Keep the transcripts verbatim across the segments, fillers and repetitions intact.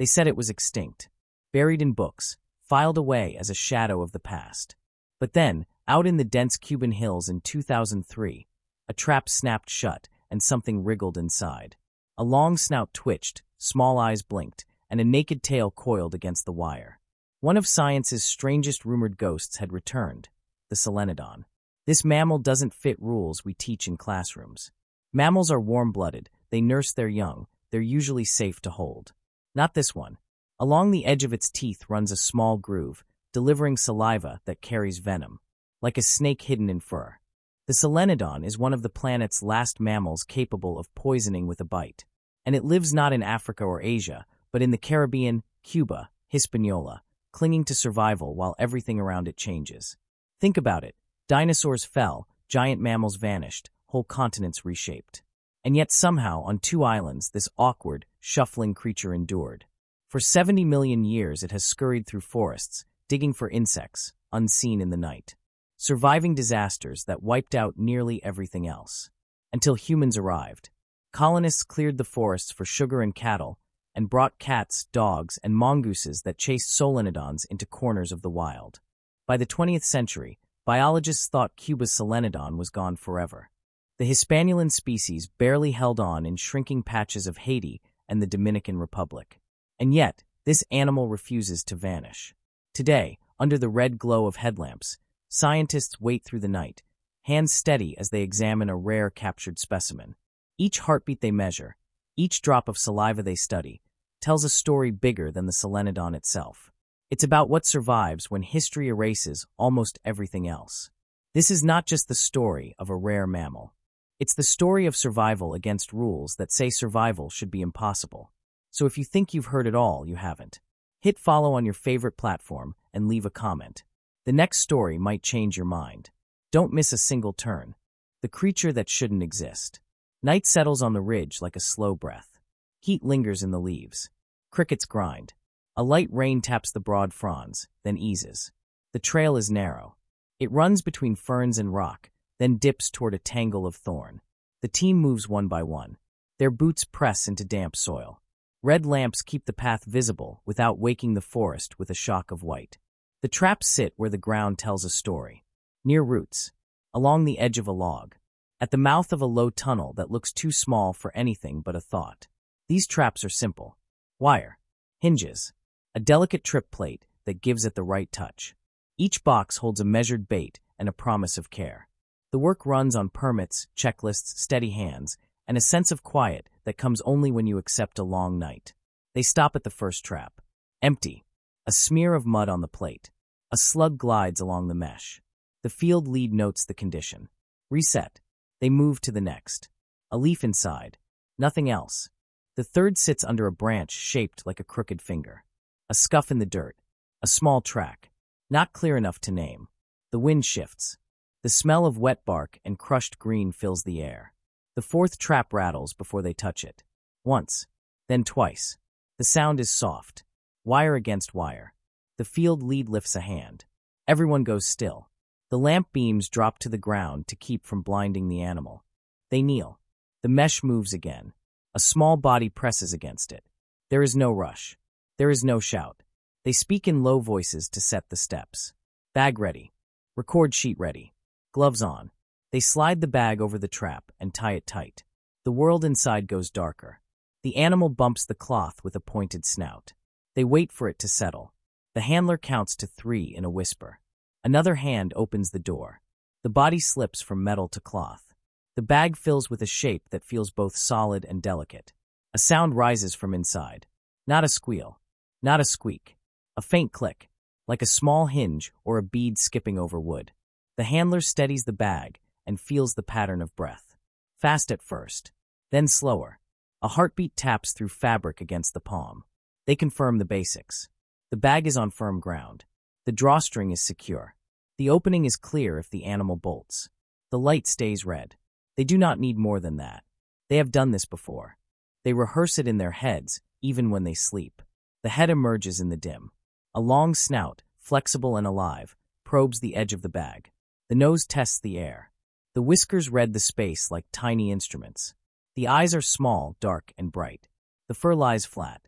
They said it was extinct, buried in books, filed away as a shadow of the past. But then, out in the dense Cuban hills in two thousand three, a trap snapped shut and something wriggled inside. A long snout twitched, small eyes blinked, and a naked tail coiled against the wire. One of science's strangest rumored ghosts had returned, the Solenodon. This mammal doesn't fit rules we teach in classrooms. Mammals are warm-blooded, they nurse their young, they're usually safe to hold. Not this one. Along the edge of its teeth runs a small groove, delivering saliva that carries venom, like a snake hidden in fur. The Solenodon is one of the planet's last mammals capable of poisoning with a bite. And it lives not in Africa or Asia, but in the Caribbean, Cuba, Hispaniola, clinging to survival while everything around it changes. Think about it. Dinosaurs fell, giant mammals vanished, whole continents reshaped. And yet somehow, on two islands, this awkward, shuffling creature endured. For seventy million years it has scurried through forests, digging for insects, unseen in the night. Surviving disasters that wiped out nearly everything else. Until humans arrived. Colonists cleared the forests for sugar and cattle, and brought cats, dogs, and mongooses that chased Solenodons into corners of the wild. By the twentieth century, biologists thought Cuba's Solenodon was gone forever. The Hispaniolan species barely held on in shrinking patches of Haiti and the Dominican Republic. And yet, this animal refuses to vanish. Today, under the red glow of headlamps, scientists wait through the night, hands steady as they examine a rare captured specimen. Each heartbeat they measure, each drop of saliva they study, tells a story bigger than the Solenodon itself. It's about what survives when history erases almost everything else. This is not just the story of a rare mammal. It's the story of survival against rules that say survival should be impossible. So if you think you've heard it all, you haven't. Hit follow on your favorite platform and leave a comment. The next story might change your mind. Don't miss a single turn. The creature that shouldn't exist. Night settles on the ridge like a slow breath. Heat lingers in the leaves. Crickets grind. A light rain taps the broad fronds, then eases. The trail is narrow. It runs between ferns and rock, then dips toward a tangle of thorn. The team moves one by one. Their boots press into damp soil. Red lamps keep the path visible without waking the forest with a shock of white. The traps sit where the ground tells a story. Near roots. Along the edge of a log. At the mouth of a low tunnel that looks too small for anything but a thought. These traps are simple. Wire. Hinges. A delicate trip plate that gives it the right touch. Each box holds a measured bait and a promise of care. The work runs on permits, checklists, steady hands, and a sense of quiet that comes only when you accept a long night. They stop at the first trap. Empty. A smear of mud on the plate. A slug glides along the mesh. The field lead notes the condition. Reset. They move to the next. A leaf inside. Nothing else. The third sits under a branch shaped like a crooked finger. A scuff in the dirt. A small track. Not clear enough to name. The wind shifts. The smell of wet bark and crushed green fills the air. The fourth trap rattles before they touch it. Once. Then twice. The sound is soft. Wire against wire. The field lead lifts a hand. Everyone goes still. The lamp beams drop to the ground to keep from blinding the animal. They kneel. The mesh moves again. A small body presses against it. There is no rush. There is no shout. They speak in low voices to set the steps. Bag ready. Record sheet ready. Gloves on. They slide the bag over the trap and tie it tight. The world inside goes darker. The animal bumps the cloth with a pointed snout. They wait for it to settle. The handler counts to three in a whisper. Another hand opens the door. The body slips from metal to cloth. The bag fills with a shape that feels both solid and delicate. A sound rises from inside. Not a squeal. Not a squeak. A faint click, like a small hinge or a bead skipping over wood. The handler steadies the bag and feels the pattern of breath. Fast at first, then slower. A heartbeat taps through fabric against the palm. They confirm the basics. The bag is on firm ground. The drawstring is secure. The opening is clear if the animal bolts. The light stays red. They do not need more than that. They have done this before. They rehearse it in their heads, even when they sleep. The head emerges in the dim. A long snout, flexible and alive, probes the edge of the bag. The nose tests the air. The whiskers read the space like tiny instruments. The eyes are small, dark, and bright. The fur lies flat.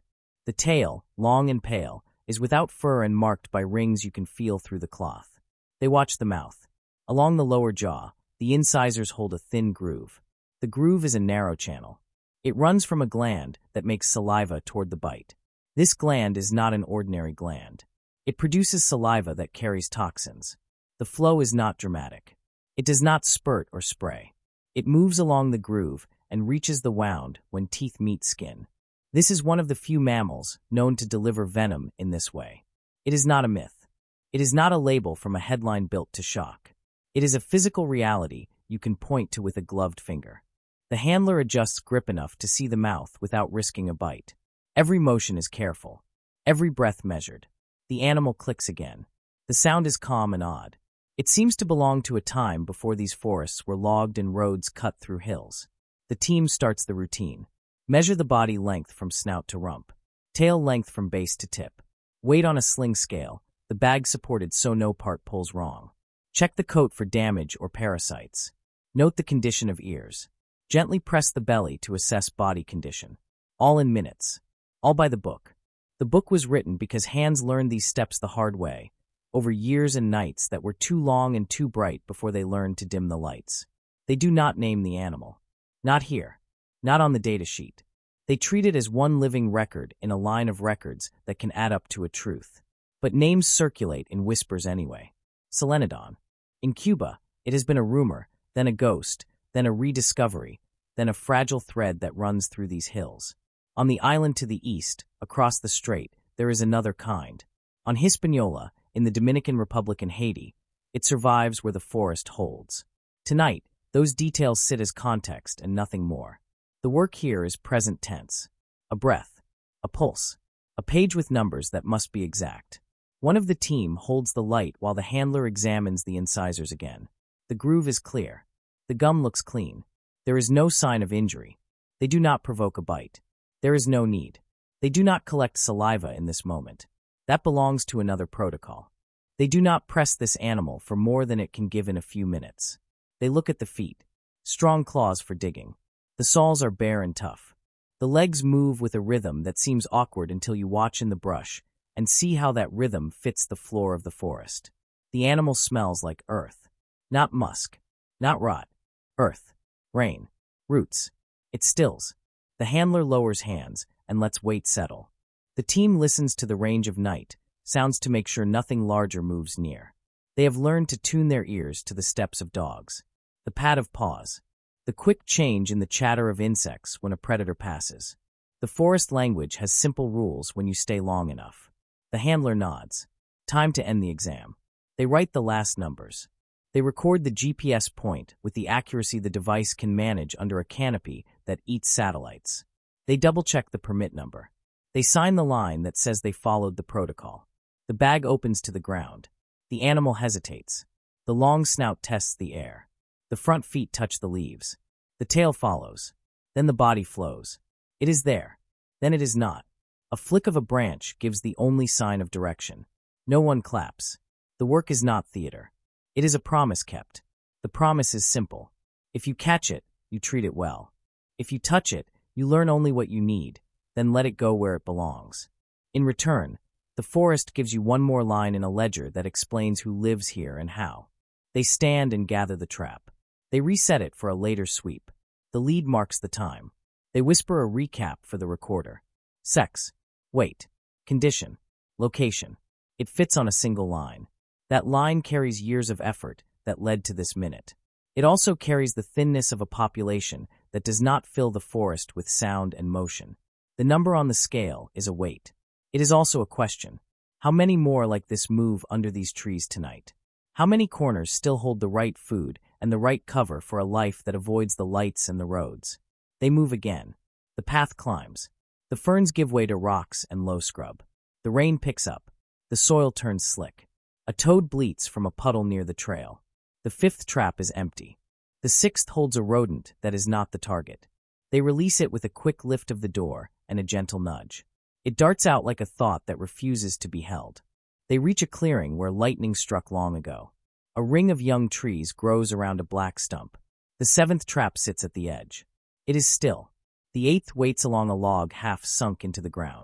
The tail, long and pale, is without fur and marked by rings you can feel through the cloth. They watch the mouth. Along the lower jaw, the incisors hold a thin groove. The groove is a narrow channel. It runs from a gland that makes saliva toward the bite. This gland is not an ordinary gland. It produces saliva that carries toxins. The flow is not dramatic. It does not spurt or spray. It moves along the groove and reaches the wound when teeth meet skin. This is one of the few mammals known to deliver venom in this way. It is not a myth. It is not a label from a headline built to shock. It is a physical reality you can point to with a gloved finger. The handler adjusts grip enough to see the mouth without risking a bite. Every motion is careful. Every breath measured. The animal clicks again. The sound is calm and odd. It seems to belong to a time before these forests were logged and roads cut through hills. The team starts the routine. Measure the body length from snout to rump. Tail length from base to tip. Weight on a sling scale, the bag supported so no part pulls wrong. Check the coat for damage or parasites. Note the condition of ears. Gently press the belly to assess body condition. All in minutes. All by the book. The book was written because hands learned these steps the hard way, over years and nights that were too long and too bright before they learned to dim the lights. They do not name the animal. Not here. Not on the data sheet. They treat it as one living record in a line of records that can add up to a truth. But names circulate in whispers anyway. Solenodon. In Cuba, it has been a rumor, then a ghost, then a rediscovery, then a fragile thread that runs through these hills. On the island to the east, across the strait, there is another kind. On Hispaniola, in the Dominican Republic and Haiti, it survives where the forest holds. Tonight, those details sit as context and nothing more. The work here is present tense. A breath, a pulse, a page with numbers that must be exact. One of the team holds the light while the handler examines the incisors again. The groove is clear. The gum looks clean. There is no sign of injury. They do not provoke a bite. There is no need. They do not collect saliva in this moment. That belongs to another protocol. They do not press this animal for more than it can give in a few minutes. They look at the feet. Strong claws for digging. The soles are bare and tough. The legs move with a rhythm that seems awkward until you watch in the brush and see how that rhythm fits the floor of the forest. The animal smells like earth. Not musk. Not rot. Earth. Rain. Roots. It stills. The handler lowers hands and lets weight settle. The team listens to the range of night, sounds to make sure nothing larger moves near. They have learned to tune their ears to the steps of dogs. The pat of paws. The quick change in the chatter of insects when a predator passes. The forest language has simple rules when you stay long enough. The handler nods. Time to end the exam. They write the last numbers. They record the G P S point with the accuracy the device can manage under a canopy that eats satellites. They double-check the permit number. They sign the line that says they followed the protocol. The bag opens to the ground. The animal hesitates. The long snout tests the air. The front feet touch the leaves. The tail follows. Then the body flows. It is there. Then it is not. A flick of a branch gives the only sign of direction. No one claps. The work is not theater. It is a promise kept. The promise is simple. If you catch it, you treat it well. If you touch it, you learn only what you need, then let it go where it belongs. In return, the forest gives you one more line in a ledger that explains who lives here and how. They stand and gather the trap. They reset it for a later sweep. The lead marks the time. They whisper a recap for the recorder. Sex, weight, condition, location. It fits on a single line. That line carries years of effort that led to this minute. It also carries the thinness of a population that does not fill the forest with sound and motion. The number on the scale is a weight. It is also a question. How many more like this move under these trees tonight? How many corners still hold the right food and the right cover for a life that avoids the lights and the roads? They move again. The path climbs. The ferns give way to rocks and low scrub. The rain picks up. The soil turns slick. A toad bleats from a puddle near the trail. The fifth trap is empty. The sixth holds a rodent that is not the target. They release it with a quick lift of the door and a gentle nudge. It darts out like a thought that refuses to be held. They reach a clearing where lightning struck long ago. A ring of young trees grows around a black stump. The seventh trap sits at the edge. It is still. The eighth waits along a log half sunk into the ground.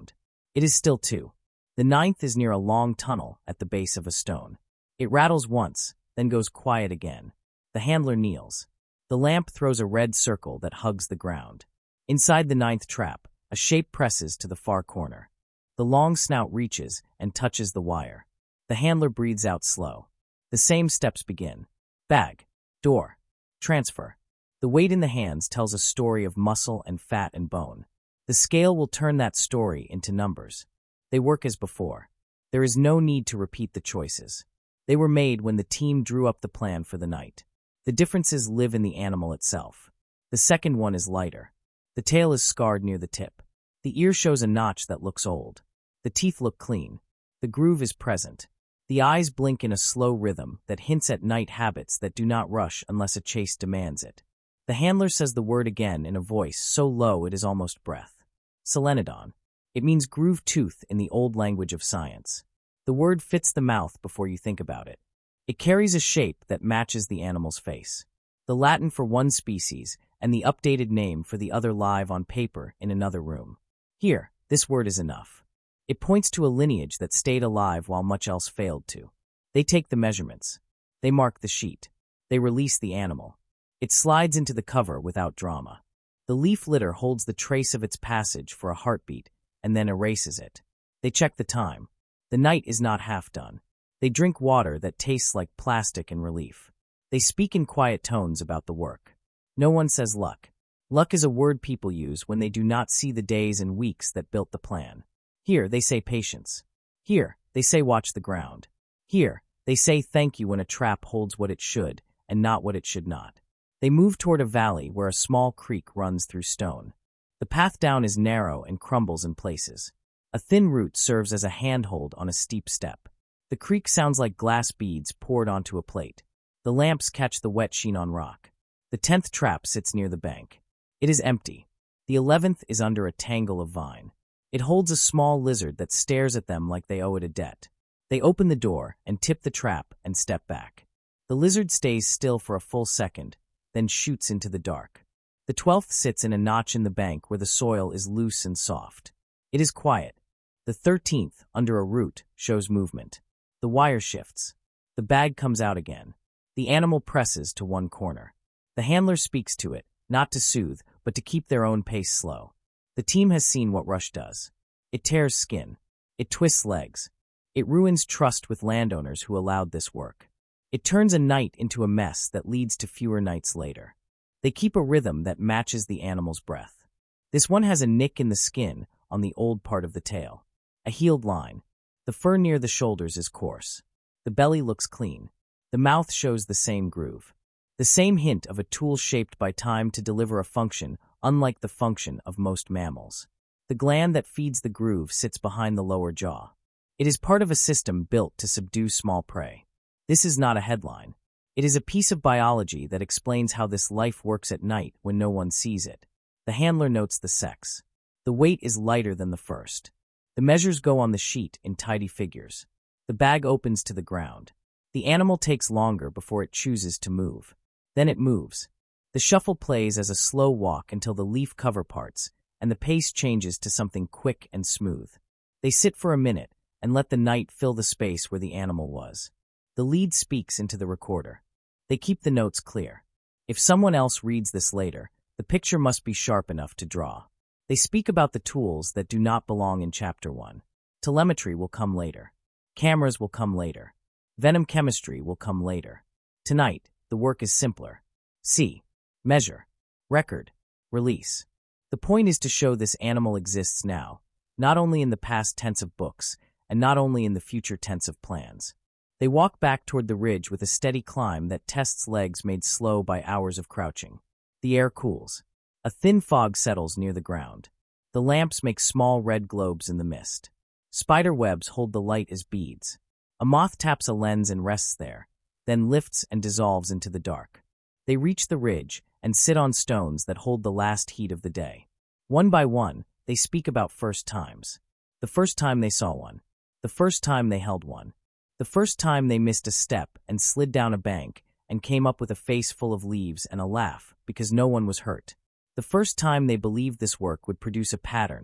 It is still two. The ninth is near a long tunnel at the base of a stone. It rattles once, then goes quiet again. The handler kneels. The lamp throws a red circle that hugs the ground. Inside the ninth trap, a shape presses to the far corner. The long snout reaches and touches the wire. The handler breathes out slow. The same steps begin. Bag. Door. Transfer. The weight in the hands tells a story of muscle and fat and bone. The scale will turn that story into numbers. They work as before. There is no need to repeat the choices. They were made when the team drew up the plan for the night. The differences live in the animal itself. The second one is lighter. The tail is scarred near the tip. The ear shows a notch that looks old. The teeth look clean. The groove is present. The eyes blink in a slow rhythm that hints at night habits that do not rush unless a chase demands it. The handler says the word again in a voice so low it is almost breath. Solenodon. It means groove tooth in the old language of science. The word fits the mouth before you think about it. It carries a shape that matches the animal's face. The Latin for one species and the updated name for the other live on paper in another room. Here, this word is enough. It points to a lineage that stayed alive while much else failed to. They take the measurements. They mark the sheet. They release the animal. It slides into the cover without drama. The leaf litter holds the trace of its passage for a heartbeat and then erases it. They check the time. The night is not half done. They drink water that tastes like plastic in relief. They speak in quiet tones about the work. No one says luck. Luck is a word people use when they do not see the days and weeks that built the plan. Here, they say patience. Here, they say watch the ground. Here, they say thank you when a trap holds what it should and not what it should not. They move toward a valley where a small creek runs through stone. The path down is narrow and crumbles in places. A thin root serves as a handhold on a steep step. The creek sounds like glass beads poured onto a plate. The lamps catch the wet sheen on rock. The tenth trap sits near the bank. It is empty. The eleventh is under a tangle of vine. It holds a small lizard that stares at them like they owe it a debt. They open the door and tip the trap and step back. The lizard stays still for a full second, then shoots into the dark. The twelfth sits in a notch in the bank where the soil is loose and soft. It is quiet. The thirteenth, under a root, shows movement. The wire shifts. The bag comes out again. The animal presses to one corner. The handler speaks to it, not to soothe, but to keep their own pace slow. The team has seen what Rush does. It tears skin. It twists legs. It ruins trust with landowners who allowed this work. It turns a night into a mess that leads to fewer nights later. They keep a rhythm that matches the animal's breath. This one has a nick in the skin on the old part of the tail. A healed line. The fur near the shoulders is coarse. The belly looks clean. The mouth shows the same groove. The same hint of a tool shaped by time to deliver a function, unlike the function of most mammals. The gland that feeds the groove sits behind the lower jaw. It is part of a system built to subdue small prey. This is not a headline. It is a piece of biology that explains how this life works at night when no one sees it. The handler notes the sex. The weight is lighter than the first. The measures go on the sheet in tidy figures. The bag opens to the ground. The animal takes longer before it chooses to move. Then it moves. The shuffle plays as a slow walk until the leaf cover parts, and the pace changes to something quick and smooth. They sit for a minute and let the night fill the space where the animal was. The lead speaks into the recorder. They keep the notes clear. If someone else reads this later, the picture must be sharp enough to draw. They speak about the tools that do not belong in Chapter one. Telemetry will come later. Cameras will come later. Venom chemistry will come later. Tonight, the work is simpler. See, measure, record, release. The point is to show this animal exists now, not only in the past tense of books, and not only in the future tense of plans. They walk back toward the ridge with a steady climb that tests legs made slow by hours of crouching. The air cools. A thin fog settles near the ground. The lamps make small red globes in the mist. Spider webs hold the light as beads. A moth taps a lens and rests there, then lifts and dissolves into the dark. They reach the ridge and sit on stones that hold the last heat of the day. One by one, they speak about first times. The first time they saw one. The first time they held one. The first time they missed a step and slid down a bank and came up with a face full of leaves and a laugh because no one was hurt. The first time they believed this work would produce a pattern,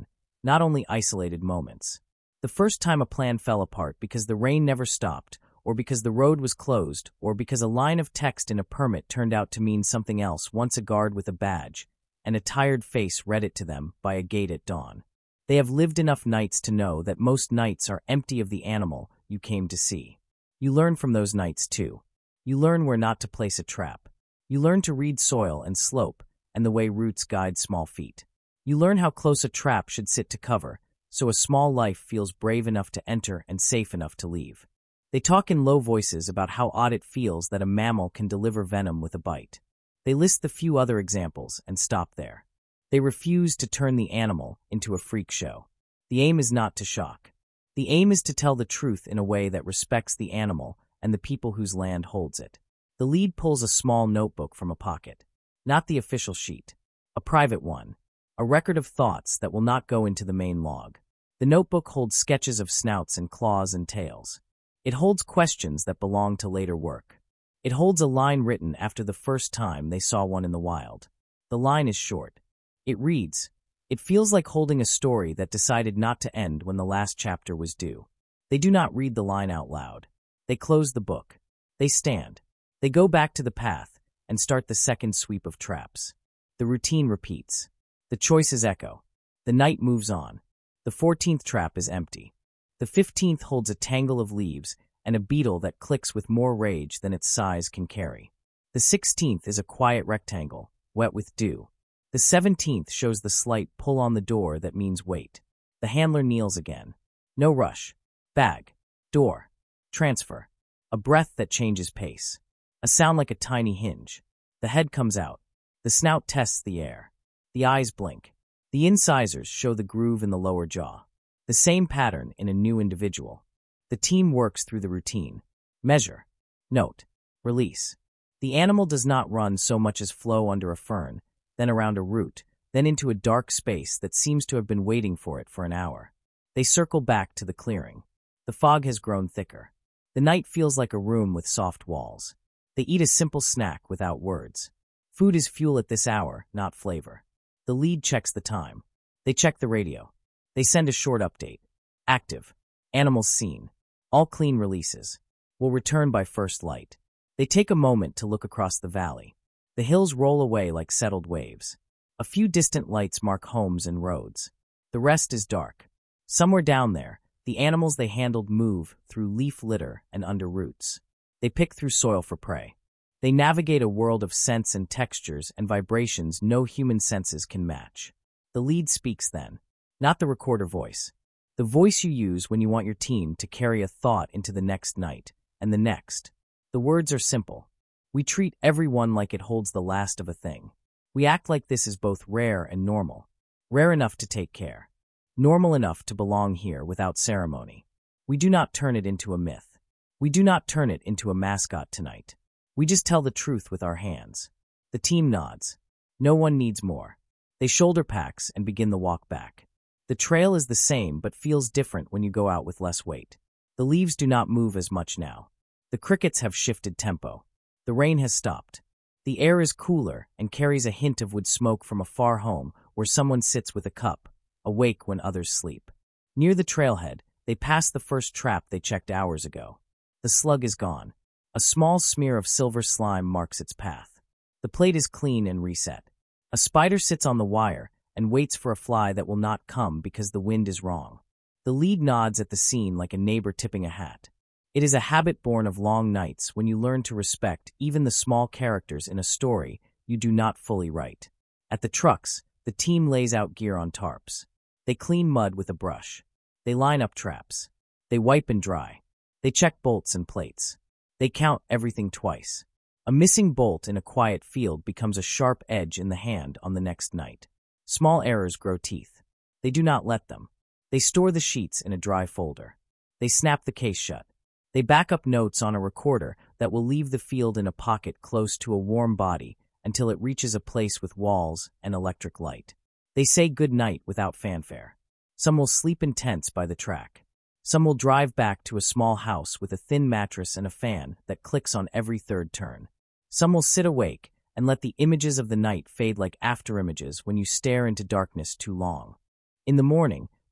not only isolated moments. The first time a plan fell apart because the rain never stopped, or because the road was closed, or because a line of text in a permit turned out to mean something else once a guard with a badge and a tired face read it to them by a gate at dawn. They have lived enough nights to know that most nights are empty of the animal you came to see. You learn from those nights, too. You learn where not to place a trap. You learn to read soil and slope and the way roots guide small feet. You learn how close a trap should sit to cover, so a small life feels brave enough to enter and safe enough to leave. They talk in low voices about how odd it feels that a mammal can deliver venom with a bite. They list the few other examples and stop there. They refuse to turn the animal into a freak show. The aim is not to shock. The aim is to tell the truth in a way that respects the animal and the people whose land holds it. The lead pulls a small notebook from a pocket. Not the official sheet. A private one. A record of thoughts that will not go into the main log. The notebook holds sketches of snouts and claws and tails. It holds questions that belong to later work. It holds a line written after the first time they saw one in the wild. The line is short. It reads, "It feels like holding a story that decided not to end when the last chapter was due." They do not read the line out loud. They close the book. They stand. They go back to the path and start the second sweep of traps. The routine repeats. The choices echo. The night moves on. The fourteenth trap is empty. The fifteenth holds a tangle of leaves and a beetle that clicks with more rage than its size can carry. The sixteenth is a quiet rectangle, wet with dew. The seventeenth shows the slight pull on the door that means wait. The handler kneels again. No rush. Bag. Door. Transfer. A breath that changes pace. A sound like a tiny hinge. The head comes out. The snout tests the air. The eyes blink. The incisors show the groove in the lower jaw. The same pattern in a new individual. The team works through the routine. Measure. Note. Release. The animal does not run so much as flow under a fern, then around a root, then into a dark space that seems to have been waiting for it for an hour. They circle back to the clearing. The fog has grown thicker. The night feels like a room with soft walls. They eat a simple snack without words. Food is fuel at this hour, not flavor. The lead checks the time. They check the radio. They send a short update. Active. Animals seen. All clean releases. Will return by first light. They take a moment to look across the valley. The hills roll away like settled waves. A few distant lights mark homes and roads. The rest is dark. Somewhere down there, the animals they handled move through leaf litter and under roots. They pick through soil for prey. They navigate a world of scents and textures and vibrations no human senses can match. The lead speaks then. Not the recorder voice. The voice you use when you want your team to carry a thought into the next night, and the next. The words are simple. We treat everyone like it holds the last of a thing. We act like this is both rare and normal. Rare enough to take care. Normal enough to belong here without ceremony. We do not turn it into a myth. We do not turn it into a mascot tonight. We just tell the truth with our hands. The team nods. No one needs more. They shoulder packs and begin the walk back. The trail is the same but feels different when you go out with less weight. The leaves do not move as much now. The crickets have shifted tempo. The rain has stopped. The air is cooler and carries a hint of wood smoke from a far home where someone sits with a cup, awake when others sleep. Near the trailhead, they pass the first trap they checked hours ago. The slug is gone. A small smear of silver slime marks its path. The plate is clean and reset. A spider sits on the wire and waits for a fly that will not come because the wind is wrong. The lead nods at the scene like a neighbor tipping a hat. It is a habit born of long nights when you learn to respect even the small characters in a story you do not fully write. At the trucks, the team lays out gear on tarps. They clean mud with a brush. They line up traps. They wipe and dry. They check bolts and plates. They count everything twice. A missing bolt in a quiet field becomes a sharp edge in the hand on the next night. Small errors grow teeth. They do not let them. They store the sheets in a dry folder. They snap the case shut. They back up notes on a recorder that will leave the field in a pocket close to a warm body until it reaches a place with walls and electric light. They say good night without fanfare. Some will sleep in tents by the track. Some will drive back to a small house with a thin mattress and a fan that clicks on every third turn. Some will sit awake and let the images of the night fade like afterimages when you stare into darkness too long. In the morning,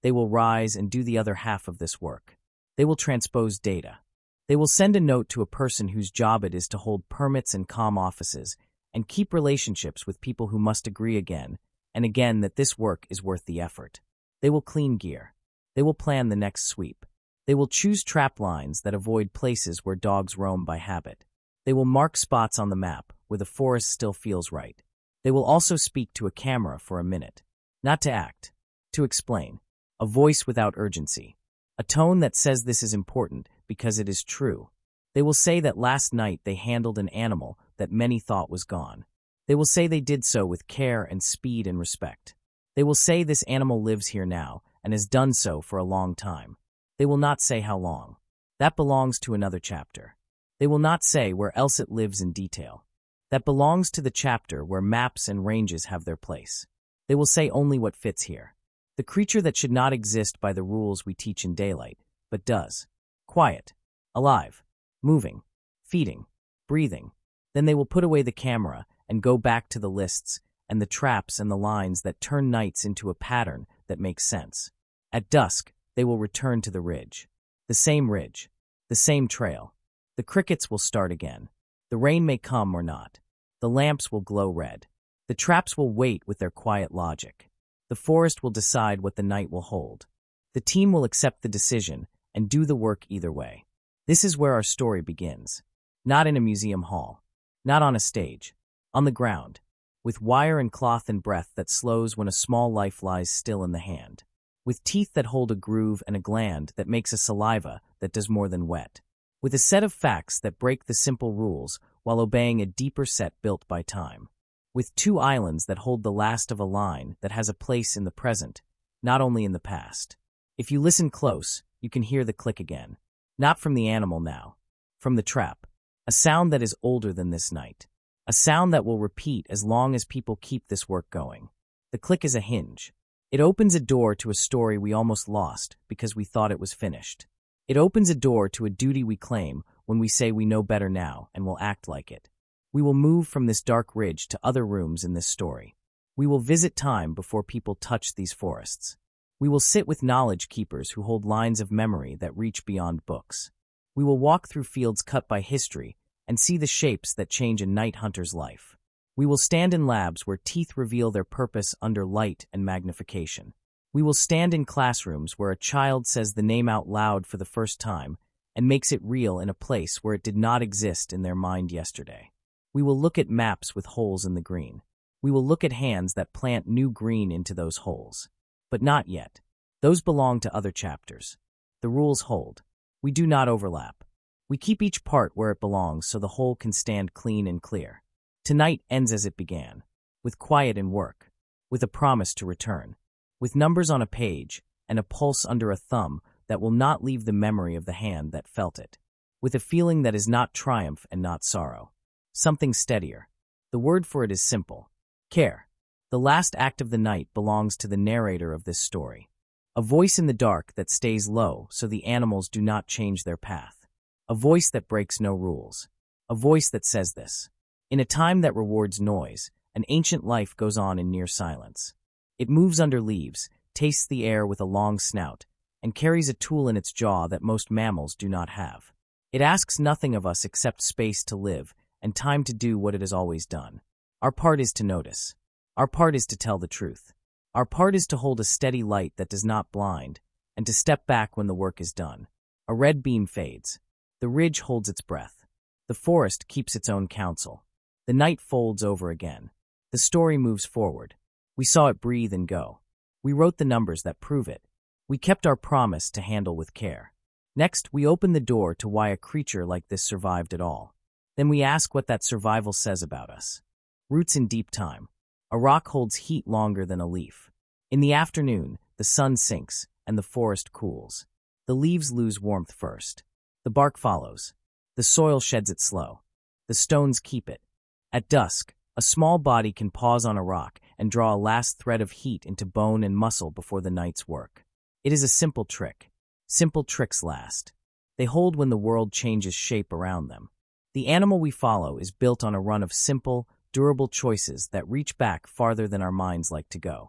They will rise and do the other half of this work. They will transpose data. They will send a note to a person whose job it is to hold permits and comm offices and keep relationships with people who must agree again and again that this work is worth the effort. They will clean gear. They will plan the next sweep. They will choose trap lines that avoid places where dogs roam by habit. They will mark spots on the map where the forest still feels right. They will also speak to a camera for a minute. Not to act, to explain. A voice without urgency. A tone that says this is important because it is true. They will say that last night they handled an animal that many thought was gone. They will say they did so with care and speed and respect. They will say this animal lives here now and has done so for a long time. They will not say how long. That belongs to another chapter. They will not say where else it lives in detail. That belongs to the chapter where maps and ranges have their place. They will say only what fits here. The creature that should not exist by the rules we teach in daylight, but does. Quiet, alive, moving, feeding, breathing. Then they will put away the camera and go back to the lists and the traps and the lines that turn nights into a pattern that makes sense. At dusk, they will return to the ridge. The same ridge. The same trail. The crickets will start again. The rain may come or not. The lamps will glow red. The traps will wait with their quiet logic. The forest will decide what the night will hold. The team will accept the decision and do the work either way. This is where our story begins. Not in a museum hall. Not on a stage. On the ground. With wire and cloth and breath that slows when a small life lies still in the hand. With teeth that hold a groove and a gland that makes a saliva that does more than wet. With a set of facts that break the simple rules while obeying a deeper set built by time. With two islands that hold the last of a line that has a place in the present, not only in the past. If you listen close, you can hear the click again. Not from the animal now. From the trap. A sound that is older than this night. A sound that will repeat as long as people keep this work going. The click is a hinge. It opens a door to a story we almost lost because we thought it was finished. It opens a door to a duty we claim when we say we know better now and will act like it. We will move from this dark ridge to other rooms in this story. We will visit time before people touch these forests. We will sit with knowledge keepers who hold lines of memory that reach beyond books. We will walk through fields cut by history and see the shapes that change a night hunter's life. We will stand in labs where teeth reveal their purpose under light and magnification. We will stand in classrooms where a child says the name out loud for the first time and makes it real in a place where it did not exist in their mind yesterday. We will look at maps with holes in the green. We will look at hands that plant new green into those holes. But not yet. Those belong to other chapters. The rules hold. We do not overlap. We keep each part where it belongs so the whole can stand clean and clear. Tonight ends as it began, with quiet and work, with a promise to return, with numbers on a page and a pulse under a thumb that will not leave the memory of the hand that felt it, with a feeling that is not triumph and not sorrow. Something steadier. The word for it is simple. Care. The last act of the night belongs to the narrator of this story. A voice in the dark that stays low so the animals do not change their path. A voice that breaks no rules. A voice that says this. In a time that rewards noise, an ancient life goes on in near silence. It moves under leaves, tastes the air with a long snout, and carries a tool in its jaw that most mammals do not have. It asks nothing of us except space to live and time to do what it has always done. Our part is to notice. Our part is to tell the truth. Our part is to hold a steady light that does not blind, and to step back when the work is done. A red beam fades. The ridge holds its breath. The forest keeps its own counsel. The night folds over again. The story moves forward. We saw it breathe and go. We wrote the numbers that prove it. We kept our promise to handle with care. Next, we open the door to why a creature like this survived at all. Then we ask what that survival says about us. Roots in deep time. A rock holds heat longer than a leaf. In the afternoon, the sun sinks and the forest cools. The leaves lose warmth first. The bark follows. The soil sheds it slow. The stones keep it. At dusk, a small body can pause on a rock and draw a last thread of heat into bone and muscle before the night's work. It is a simple trick. Simple tricks last. They hold when the world changes shape around them. The animal we follow is built on a run of simple, durable choices that reach back farther than our minds like to go.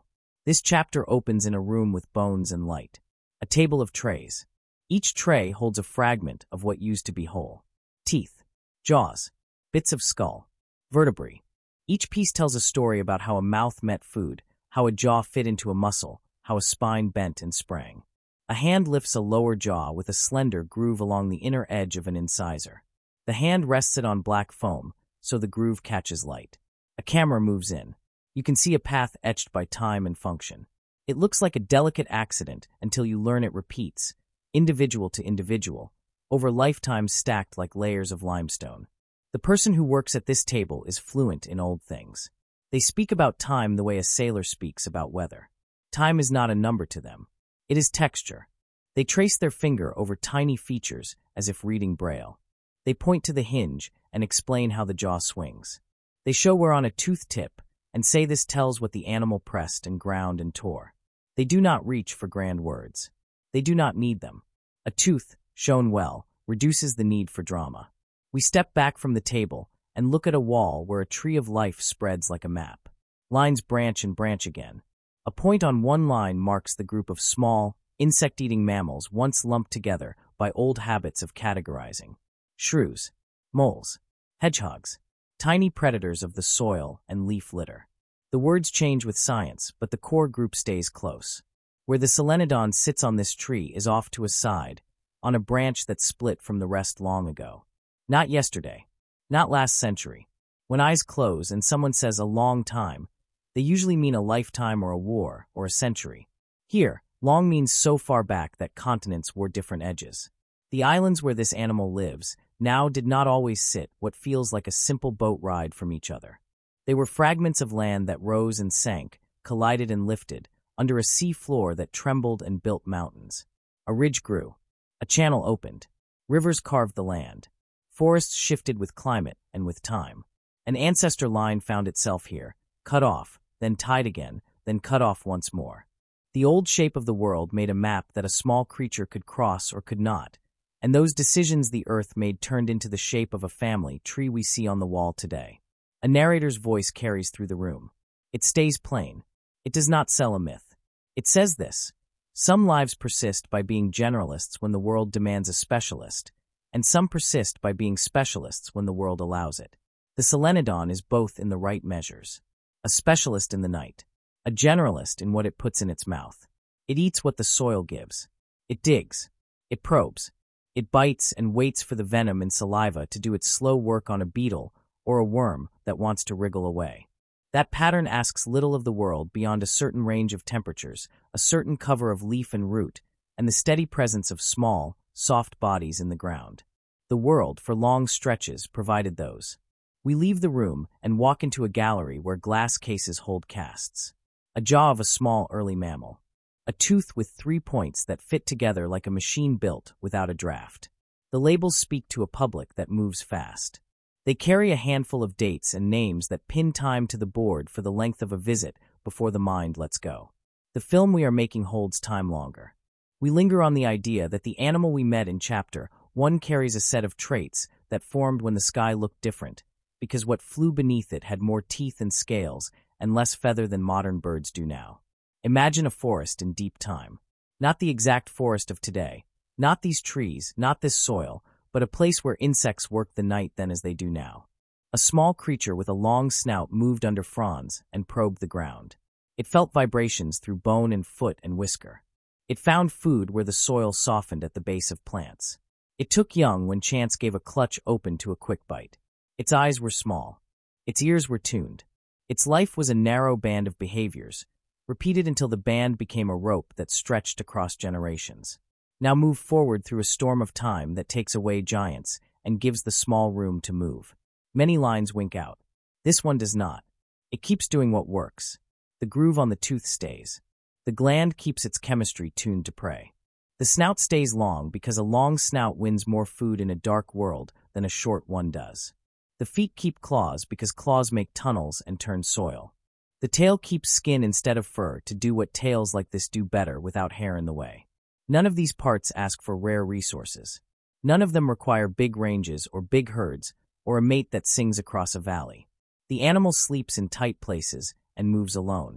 This chapter opens in a room with bones and light. A table of trays. Each tray holds a fragment of what used to be whole. Teeth, jaws, bits of skull, vertebrae. Each piece tells a story about how a mouth met food, how a jaw fit into a muscle, how a spine bent and sprang. A hand lifts a lower jaw with a slender groove along the inner edge of an incisor. The hand rests it on black foam, so the groove catches light. A camera moves in. You can see a path etched by time and function. It looks like a delicate accident until you learn it repeats, individual to individual, over lifetimes stacked like layers of limestone. The person who works at this table is fluent in old things. They speak about time the way a sailor speaks about weather. Time is not a number to them. It is texture. They trace their finger over tiny features as if reading Braille. They point to the hinge and explain how the jaw swings. They show we're on a tooth tip and say this tells what the animal pressed and ground and tore. They do not reach for grand words. They do not need them. A tooth, shown well, reduces the need for drama. We step back from the table and look at a wall where a tree of life spreads like a map. Lines branch and branch again. A point on one line marks the group of small, insect-eating mammals once lumped together by old habits of categorizing. Shrews, moles, hedgehogs, tiny predators of the soil and leaf litter. The words change with science, but the core group stays close. Where the Solenodon sits on this tree is off to a side, on a branch that split from the rest long ago. Not yesterday, not last century. When eyes close and someone says a long time, they usually mean a lifetime or a war or a century. Here, long means so far back that continents wore different edges. The islands where this animal lives now did not always sit what feels like a simple boat ride from each other. They were fragments of land that rose and sank, collided and lifted, under a sea floor that trembled and built mountains. A ridge grew. A channel opened. Rivers carved the land. Forests shifted with climate and with time. An ancestor line found itself here, cut off, then tied again, then cut off once more. The old shape of the world made a map that a small creature could cross or could not, and those decisions the earth made turned into the shape of a family tree we see on the wall today. A narrator's voice carries through the room. It stays plain. It does not sell a myth. It says this: some lives persist by being generalists when the world demands a specialist, and some persist by being specialists when the world allows it. The Solenodon is both in the right measures. A specialist in the night, a generalist in what it puts in its mouth. It eats what the soil gives. It digs. It probes. It bites and waits for the venom in saliva to do its slow work on a beetle or a worm that wants to wriggle away. That pattern asks little of the world beyond a certain range of temperatures, a certain cover of leaf and root, and the steady presence of small, soft bodies in the ground. The world, for long stretches, provided those. We leave the room and walk into a gallery where glass cases hold casts. A jaw of a small early mammal. A tooth with three points that fit together like a machine built without a draft. The labels speak to a public that moves fast. They carry a handful of dates and names that pin time to the board for the length of a visit before the mind lets go. The film we are making holds time longer. We linger on the idea that the animal we met in chapter one carries a set of traits that formed when the sky looked different, because what flew beneath it had more teeth and scales and less feather than modern birds do now. Imagine a forest in deep time. Not the exact forest of today, not these trees, not this soil, but a place where insects worked the night then as they do now. A small creature with a long snout moved under fronds and probed the ground. It felt vibrations through bone and foot and whisker. It found food where the soil softened at the base of plants. It took young when chance gave a clutch open to a quick bite. Its eyes were small. Its ears were tuned. Its life was a narrow band of behaviors, repeated until the band became a rope that stretched across generations. Now move forward through a storm of time that takes away giants and gives the small room to move. Many lines wink out. This one does not. It keeps doing what works. The groove on the tooth stays. The gland keeps its chemistry tuned to prey. The snout stays long because a long snout wins more food in a dark world than a short one does. The feet keep claws because claws make tunnels and turn soil. The tail keeps skin instead of fur to do what tails like this do better without hair in the way. None of these parts ask for rare resources. None of them require big ranges or big herds or a mate that sings across a valley. The animal sleeps in tight places and moves alone.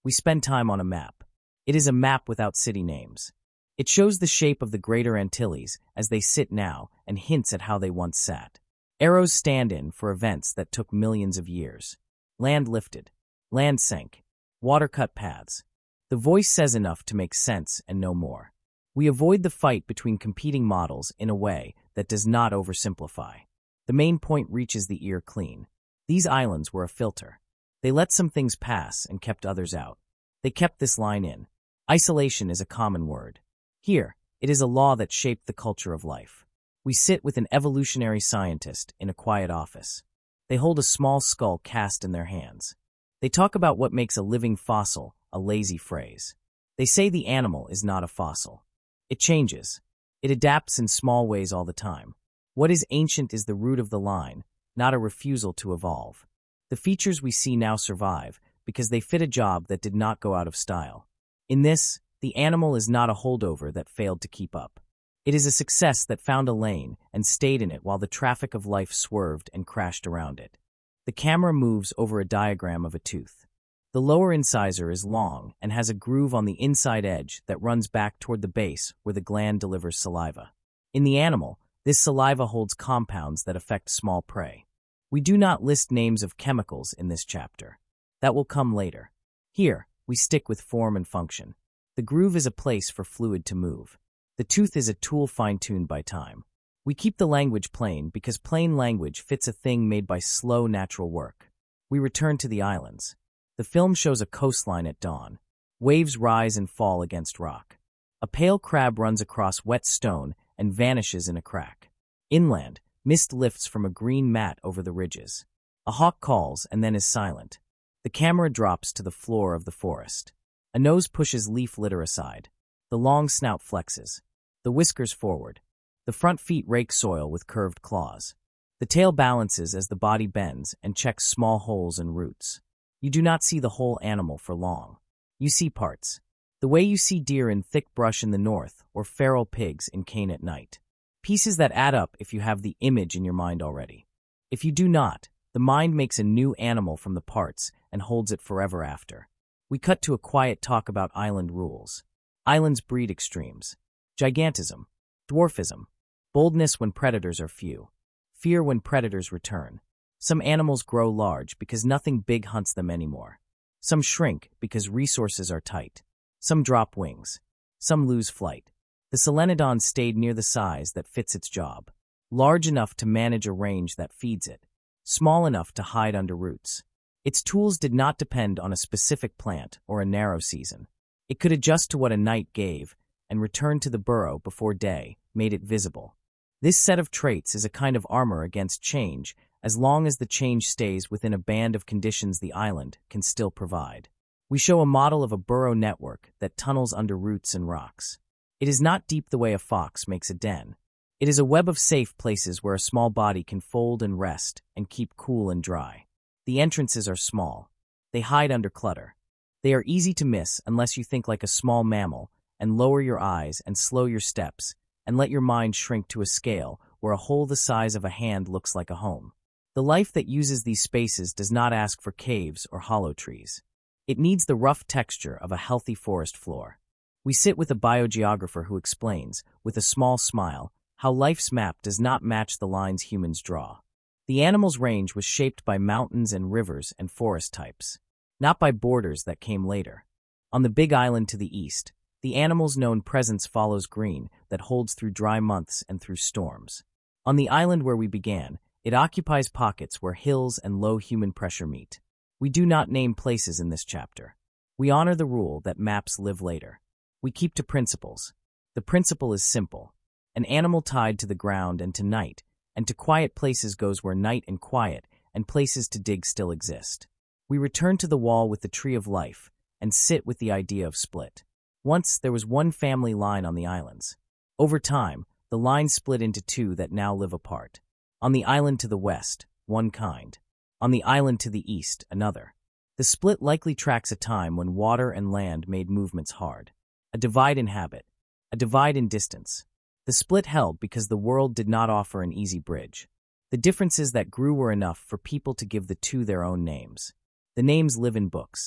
we spend time on a map. It is a map without city names. It shows the shape of the Greater Antilles as they sit now and hints at how they once sat. Arrows stand in for events that took millions of years. Land lifted. Land sank. Water cut paths. The voice says enough to make sense and no more. We avoid the fight between competing models in a way that does not oversimplify. The main point reaches the ear clean. These islands were a filter. They let some things pass and kept others out. They kept this line in. Isolation is a common word. Here, it is a law that shaped the culture of life. We sit with an evolutionary scientist in a quiet office. They hold a small skull cast in their hands. They talk about what makes a living fossil a lazy phrase. They say the animal is not a fossil. It changes. It adapts in small ways all the time. What is ancient is the root of the line, not a refusal to evolve. The features we see now survive because they fit a job that did not go out of style. In this, the animal is not a holdover that failed to keep up. It is a success that found a lane and stayed in it while the traffic of life swerved and crashed around it. The camera moves over a diagram of a tooth. The lower incisor is long and has a groove on the inside edge that runs back toward the base where the gland delivers saliva. In the animal, this saliva holds compounds that affect small prey. We do not list names of chemicals in this chapter. That will come later. Here, we stick with form and function. The groove is a place for fluid to move. The tooth is a tool fine-tuned by time. We keep the language plain because plain language fits a thing made by slow natural work. We return to the islands. The film shows a coastline at dawn. Waves rise and fall against rock. A pale crab runs across wet stone and vanishes in a crack. Inland, mist lifts from a green mat over the ridges. A hawk calls and then is silent. The camera drops to the floor of the forest. A nose pushes leaf litter aside. The long snout flexes. The whiskers forward. The front feet rake soil with curved claws. The tail balances as the body bends and checks small holes and roots. You do not see the whole animal for long. You see parts. The way you see deer in thick brush in the north or feral pigs in cane at night. Pieces that add up if you have the image in your mind already. If you do not, the mind makes a new animal from the parts and holds it forever after. We cut to a quiet talk about island rules. Islands breed extremes. Gigantism. Dwarfism. Boldness when predators are few. Fear when predators return. Some animals grow large because nothing big hunts them anymore. Some shrink because resources are tight. Some drop wings. Some lose flight. The Solenodon stayed near the size that fits its job. Large enough to manage a range that feeds it. Small enough to hide under roots. Its tools did not depend on a specific plant or a narrow season. It could adjust to what a night gave and return to the burrow before day made it visible. This set of traits is a kind of armor against change as long as the change stays within a band of conditions the island can still provide. We show a model of a burrow network that tunnels under roots and rocks. It is not deep the way a fox makes a den. It is a web of safe places where a small body can fold and rest and keep cool and dry. The entrances are small. They hide under clutter. They are easy to miss unless you think like a small mammal and lower your eyes and slow your steps and let your mind shrink to a scale where a hole the size of a hand looks like a home. The life that uses these spaces does not ask for caves or hollow trees. It needs the rough texture of a healthy forest floor. We sit with a biogeographer who explains, with a small smile, how life's map does not match the lines humans draw. The animal's range was shaped by mountains and rivers and forest types, not by borders that came later. On the Big Island to the east, the animal's known presence follows green that holds through dry months and through storms. On the island where we began, it occupies pockets where hills and low human pressure meet. We do not name places in this chapter. We honor the rule that maps live later. We keep to principles. The principle is simple. An animal tied to the ground and to night, and to quiet places goes where night and quiet, and places to dig still exist. We return to the wall with the tree of life, and sit with the idea of split. Once there was one family line on the islands. Over time, the line split into two that now live apart. On the island to the west, one kind. On the island to the east, another. The split likely tracks a time when water and land made movements hard. A divide in habit. A divide in distance. The split held because the world did not offer an easy bridge. The differences that grew were enough for people to give the two their own names. The names live in books.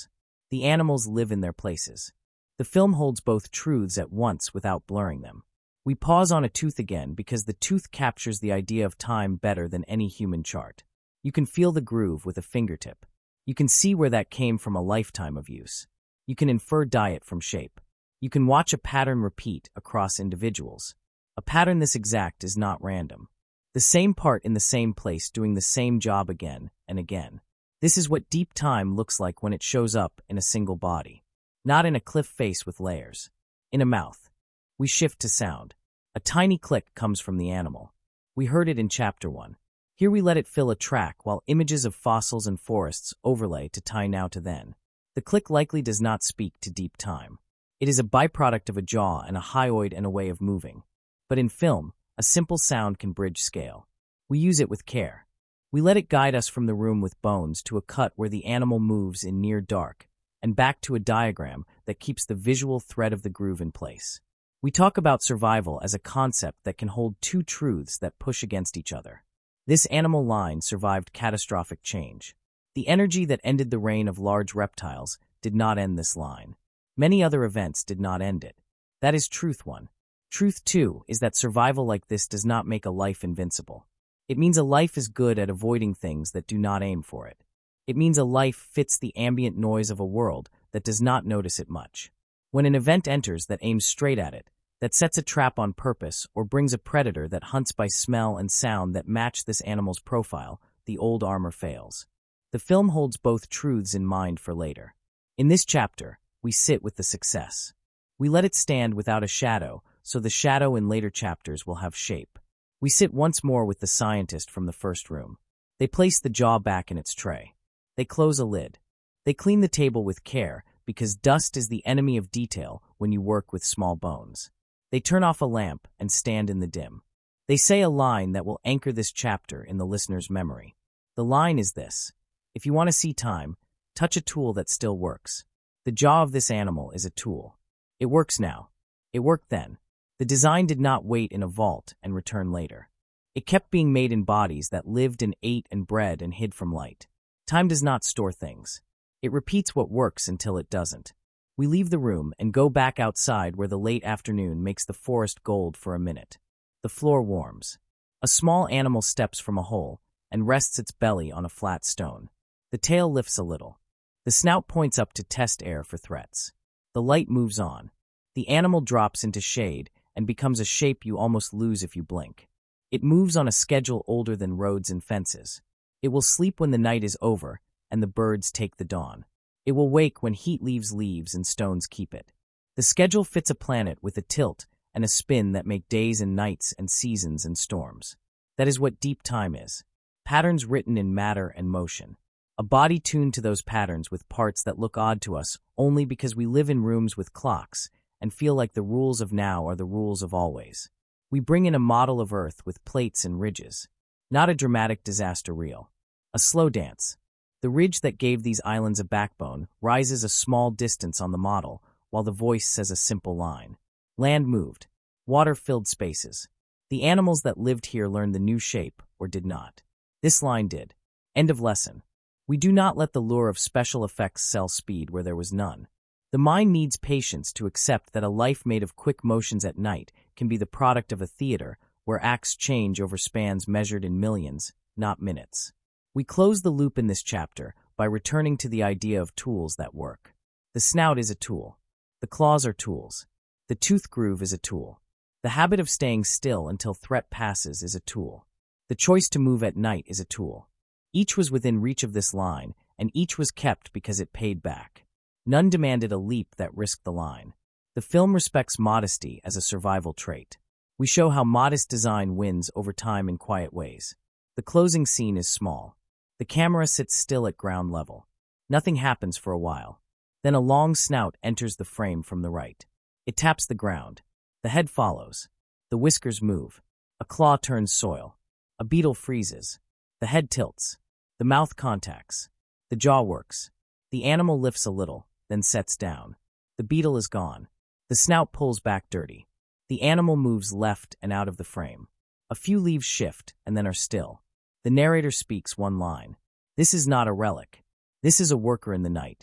The animals live in their places. The film holds both truths at once without blurring them. We pause on a tooth again because the tooth captures the idea of time better than any human chart. You can feel the groove with a fingertip. You can see where that came from a lifetime of use. You can infer diet from shape. You can watch a pattern repeat across individuals. A pattern this exact is not random. The same part in the same place doing the same job again and again. This is what deep time looks like when it shows up in a single body. Not in a cliff face with layers. In a mouth. We shift to sound. A tiny click comes from the animal. We heard it in chapter one. Here we let it fill a track while images of fossils and forests overlay to tie now to then. The click likely does not speak to deep time. It is a byproduct of a jaw and a hyoid and a way of moving. But in film, a simple sound can bridge scale. We use it with care. We let it guide us from the room with bones to a cut where the animal moves in near dark, and back to a diagram that keeps the visual thread of the groove in place. We talk about survival as a concept that can hold two truths that push against each other. This animal line survived catastrophic change. The energy that ended the reign of large reptiles did not end this line. Many other events did not end it. That is truth one. Truth two is that survival like this does not make a life invincible. It means a life is good at avoiding things that do not aim for it. It means a life fits the ambient noise of a world that does not notice it much. When an event enters that aims straight at it, that sets a trap on purpose or brings a predator that hunts by smell and sound that match this animal's profile, the old armor fails. The film holds both truths in mind for later. In this chapter, we sit with the success. We let it stand without a shadow, so the shadow in later chapters will have shape. We sit once more with the scientist from the first room. They place the jaw back in its tray. They close a lid. They clean the table with care, because dust is the enemy of detail when you work with small bones. They turn off a lamp and stand in the dim. They say a line that will anchor this chapter in the listener's memory. The line is this: if you want to see time, touch a tool that still works. The jaw of this animal is a tool. It works now. It worked then. The design did not wait in a vault and return later. It kept being made in bodies that lived and ate and bred and hid from light. Time does not store things. It repeats what works until it doesn't. We leave the room and go back outside where the late afternoon makes the forest gold for a minute. The floor warms. A small animal steps from a hole and rests its belly on a flat stone. The tail lifts a little. The snout points up to test air for threats. The light moves on. The animal drops into shade and becomes a shape you almost lose if you blink. It moves on a schedule older than roads and fences. It will sleep when the night is over and the birds take the dawn. It will wake when heat leaves leaves and stones keep it. The schedule fits a planet with a tilt and a spin that make days and nights and seasons and storms. That is what deep time is. Patterns written in matter and motion. A body tuned to those patterns with parts that look odd to us only because we live in rooms with clocks and feel like the rules of now are the rules of always. We bring in a model of Earth with plates and ridges. Not a dramatic disaster reel. A slow dance. The ridge that gave these islands a backbone rises a small distance on the model, while the voice says a simple line. Land moved. Water filled spaces. The animals that lived here learned the new shape, or did not. This line did. End of lesson. We do not let the lure of special effects sell speed where there was none. The mind needs patience to accept that a life made of quick motions at night can be the product of a theater where acts change over spans measured in millions, not minutes. We close the loop in this chapter by returning to the idea of tools that work. The snout is a tool. The claws are tools. The tooth groove is a tool. The habit of staying still until threat passes is a tool. The choice to move at night is a tool. Each was within reach of this line, and each was kept because it paid back. None demanded a leap that risked the line. The film respects modesty as a survival trait. We show how modest design wins over time in quiet ways. The closing scene is small. The camera sits still at ground level. Nothing happens for a while. Then a long snout enters the frame from the right. It taps the ground. The head follows. The whiskers move. A claw turns soil. A beetle freezes. The head tilts. The mouth contacts. The jaw works. The animal lifts a little, then sets down. The beetle is gone. The snout pulls back dirty. The animal moves left and out of the frame. A few leaves shift and then are still. The narrator speaks one line. This is not a relic. This is a worker in the night.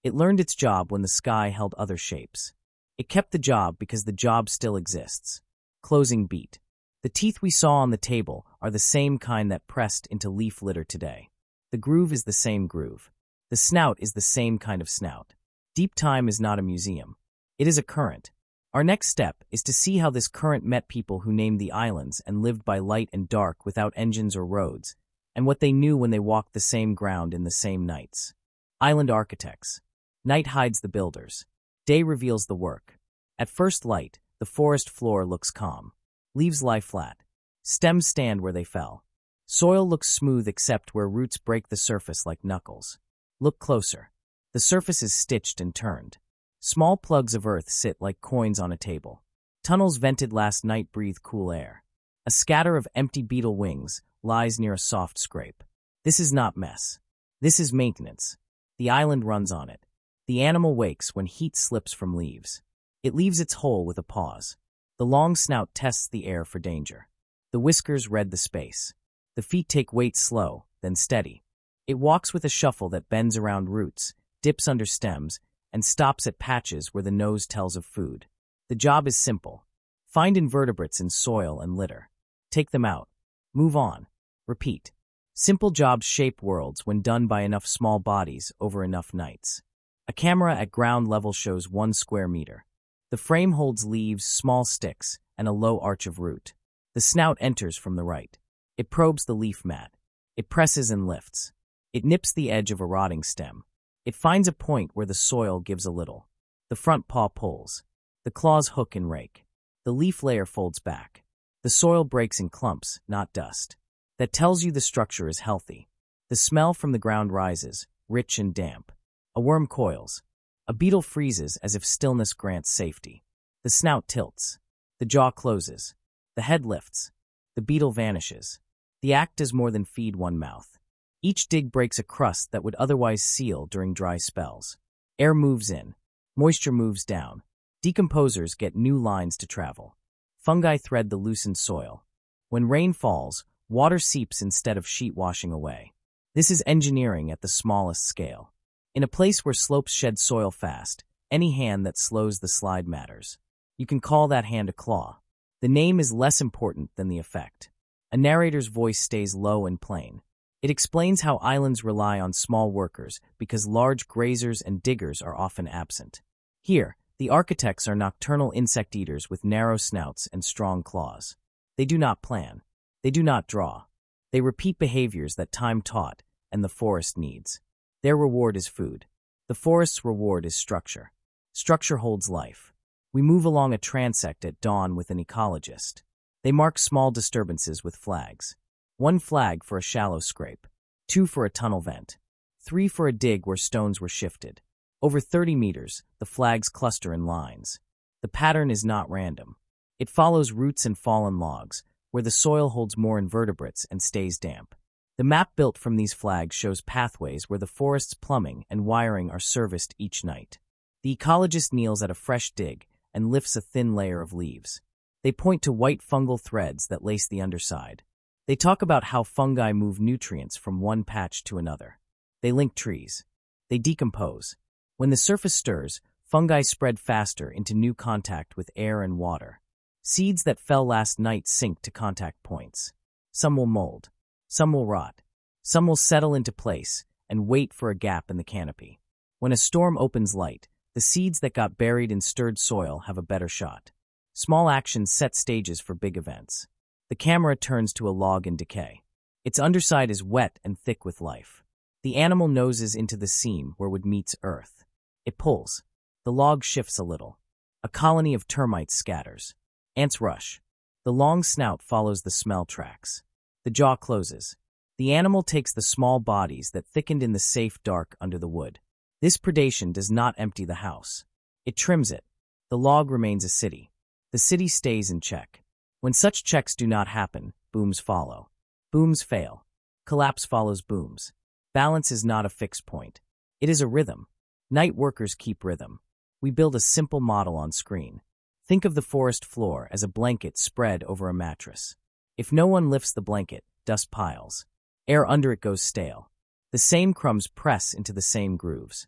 It learned its job when the sky held other shapes. It kept the job because the job still exists. Closing beat. The teeth we saw on the table are the same kind that pressed into leaf litter today. The groove is the same groove. The snout is the same kind of snout. Deep time is not a museum. It is a current. Our next step is to see how this current met people who named the islands and lived by light and dark without engines or roads, and what they knew when they walked the same ground in the same nights. Island architects. Night hides the builders. Day reveals the work. At first light, the forest floor looks calm. Leaves lie flat. Stems stand where they fell. Soil looks smooth except where roots break the surface like knuckles. Look closer. The surface is stitched and turned. Small plugs of earth sit like coins on a table. Tunnels vented last night breathe cool air. A scatter of empty beetle wings lies near a soft scrape. This is not mess. This is maintenance. The island runs on it. The animal wakes when heat slips from leaves. It leaves its hole with a pause. The long snout tests the air for danger. The whiskers read the space. The feet take weight slow, then steady. It walks with a shuffle that bends around roots, dips under stems, and stops at patches where the nose tells of food. The job is simple. Find invertebrates in soil and litter. Take them out. Move on. Repeat. Simple jobs shape worlds when done by enough small bodies over enough nights. A camera at ground level shows one square meter. The frame holds leaves, small sticks, and a low arch of root. The snout enters from the right. It probes the leaf mat. It presses and lifts. It nips the edge of a rotting stem. It finds a point where the soil gives a little. The front paw pulls. The claws hook and rake. The leaf layer folds back. The soil breaks in clumps, not dust. That tells you the structure is healthy. The smell from the ground rises, rich and damp. A worm coils. A beetle freezes as if stillness grants safety. The snout tilts. The jaw closes. The head lifts. The beetle vanishes. The act does more than feed one mouth. Each dig breaks a crust that would otherwise seal during dry spells. Air moves in. Moisture moves down. Decomposers get new lines to travel. Fungi thread the loosened soil. When rain falls, water seeps instead of sheet washing away. This is engineering at the smallest scale. In a place where slopes shed soil fast, any hand that slows the slide matters. You can call that hand a claw. The name is less important than the effect. A narrator's voice stays low and plain. It explains how islands rely on small workers because large grazers and diggers are often absent. Here, the architects are nocturnal insect eaters with narrow snouts and strong claws. They do not plan. They do not draw. They repeat behaviors that time taught and the forest needs. Their reward is food. The forest's reward is structure. Structure holds life. We move along a transect at dawn with an ecologist. They mark small disturbances with flags. One flag for a shallow scrape. Two for a tunnel vent. Three for a dig where stones were shifted. Over thirty meters, the flags cluster in lines. The pattern is not random. It follows roots and fallen logs, where the soil holds more invertebrates and stays damp. The map built from these flags shows pathways where the forest's plumbing and wiring are serviced each night. The ecologist kneels at a fresh dig and lifts a thin layer of leaves. They point to white fungal threads that lace the underside. They talk about how fungi move nutrients from one patch to another. They link trees. They decompose. When the surface stirs, fungi spread faster into new contact with air and water. Seeds that fell last night sink to contact points. Some will mold. Some will rot. Some will settle into place and wait for a gap in the canopy. When a storm opens light, the seeds that got buried in stirred soil have a better shot. Small actions set stages for big events. The camera turns to a log in decay. Its underside is wet and thick with life. The animal noses into the seam where wood meets earth. It pulls. The log shifts a little. A colony of termites scatters. Ants rush. The long snout follows the smell tracks. The jaw closes. The animal takes the small bodies that thickened in the safe dark under the wood. This predation does not empty the house. It trims it. The log remains a city. The city stays in check. When such checks do not happen, booms follow. Booms fail. Collapse follows booms. Balance is not a fixed point. It is a rhythm. Night workers keep rhythm. We build a simple model on screen. Think of the forest floor as a blanket spread over a mattress. If no one lifts the blanket, dust piles. Air under it goes stale. The same crumbs press into the same grooves.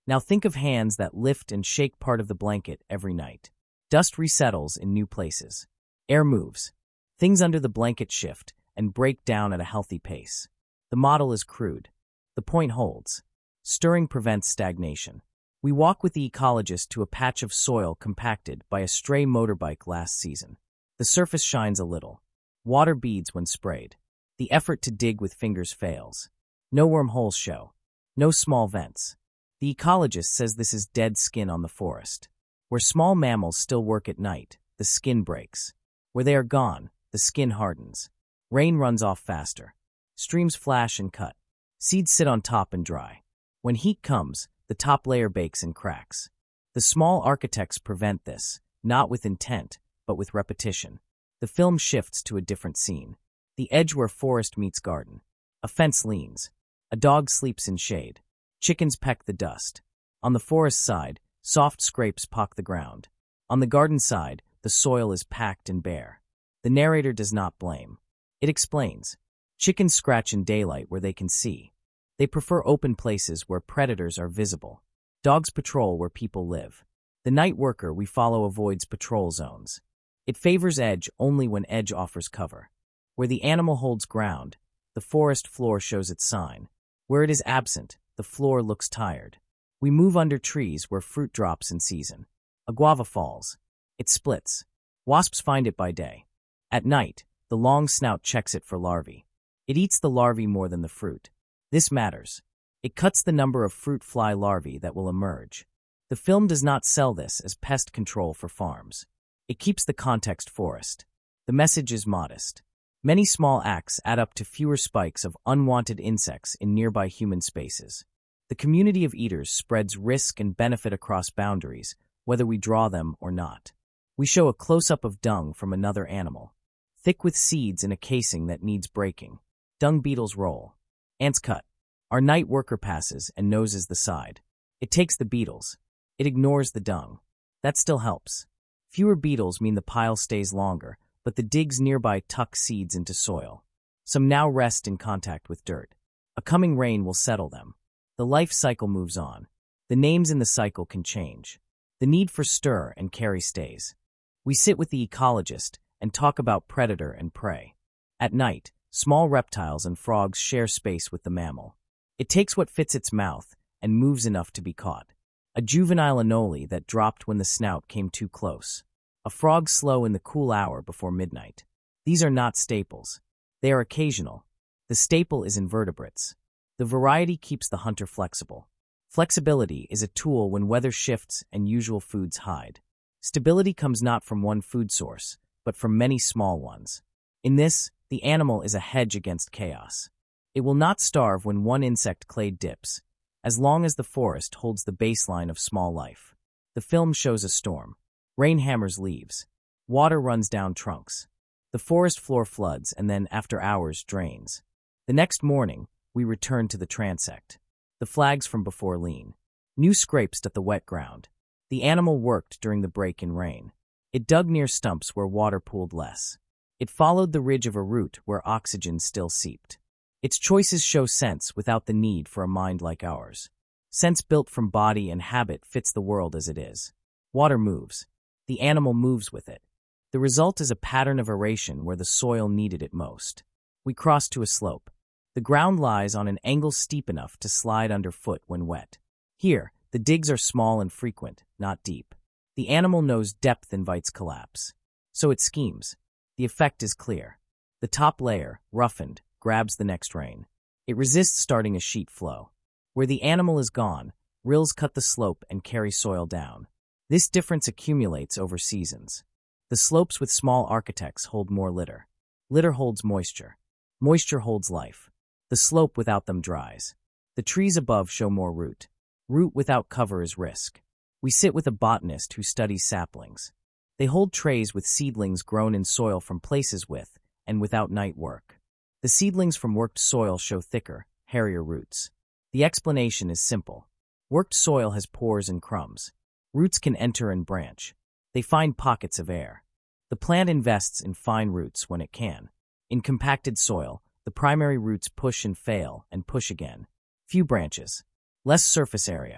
Now think of hands that lift and shake part of the blanket every night. Dust resettles in new places. Air moves. Things under the blanket shift and break down at a healthy pace. The model is crude. The point holds. Stirring prevents stagnation. We walk with the ecologist to a patch of soil compacted by a stray motorbike last season. The surface shines a little. Water beads when sprayed. The effort to dig with fingers fails. No wormholes show. No small vents. The ecologist says this is dead skin on the forest. Where small mammals still work at night, the skin breaks. Where they are gone, the skin hardens. Rain runs off faster. Streams flash and cut. Seeds sit on top and dry. When heat comes, the top layer bakes and cracks. The small architects prevent this, not with intent, but with repetition. The film shifts to a different scene. The edge where forest meets garden. A fence leans. A dog sleeps in shade. Chickens peck the dust. On the forest side, soft scrapes pock the ground. On the garden side, the soil is packed and bare. The narrator does not blame. It explains. Chickens scratch in daylight where they can see. They prefer open places where predators are visible. Dogs patrol where people live. The night worker we follow avoids patrol zones. It favors edge only when edge offers cover. Where the animal holds ground, the forest floor shows its sign. Where it is absent, the floor looks tired. We move under trees where fruit drops in season. A guava falls. It splits. Wasps find it by day. At night, the long snout checks it for larvae. It eats the larvae more than the fruit. This matters. It cuts the number of fruit fly larvae that will emerge. The film does not sell this as pest control for farms. It keeps the context forest. The message is modest. Many small acts add up to fewer spikes of unwanted insects in nearby human spaces. The community of eaters spreads risk and benefit across boundaries, whether we draw them or not. We show a close-up of dung from another animal, thick with seeds in a casing that needs breaking. Dung beetles roll. Ants cut. Our night worker passes and noses the side. It takes the beetles. It ignores the dung. That still helps. Fewer beetles mean the pile stays longer, but the digs nearby tuck seeds into soil. Some now rest in contact with dirt. A coming rain will settle them. The life cycle moves on. The names in the cycle can change. The need for stir and carry stays. We sit with the ecologist and talk about predator and prey. At night, small reptiles and frogs share space with the mammal. It takes what fits its mouth and moves enough to be caught. A juvenile anole that dropped when the snout came too close. A frog slow in the cool hour before midnight. These are not staples. They are occasional. The staple is invertebrates. The variety keeps the hunter flexible. Flexibility is a tool when weather shifts and usual foods hide. Stability comes not from one food source, but from many small ones. In this, the animal is a hedge against chaos. It will not starve when one insect clade dips, as long as the forest holds the baseline of small life. The film shows a storm. Rain hammers leaves. Water runs down trunks. The forest floor floods and then, after hours, drains. The next morning, we return to the transect. The flags from before lean. New scrapes at the wet ground. The animal worked during the break in rain. It dug near stumps where water pooled less. It followed the ridge of a route where oxygen still seeped. Its choices show sense without the need for a mind like ours. Sense built from body and habit fits the world as it is. Water moves. The animal moves with it. The result is a pattern of aeration where the soil needed it most. We cross to a slope. The ground lies on an angle steep enough to slide underfoot when wet. Here, the digs are small and frequent, not deep. The animal knows depth invites collapse. So it schemes. The effect is clear. The top layer, roughened, grabs the next rain. It resists starting a sheet flow. Where the animal is gone, rills cut the slope and carry soil down. This difference accumulates over seasons. The slopes with small architects hold more litter. Litter holds moisture. Moisture holds life. The slope without them dries. The trees above show more root. Root without cover is risk. We sit with a botanist who studies saplings. They hold trays with seedlings grown in soil from places with and without night work. The seedlings from worked soil show thicker, hairier roots. The explanation is simple. Worked soil has pores and crumbs. Roots can enter and branch. They find pockets of air. The plant invests in fine roots when it can. In compacted soil, the primary roots push and fail and push again. Few branches. Less surface area.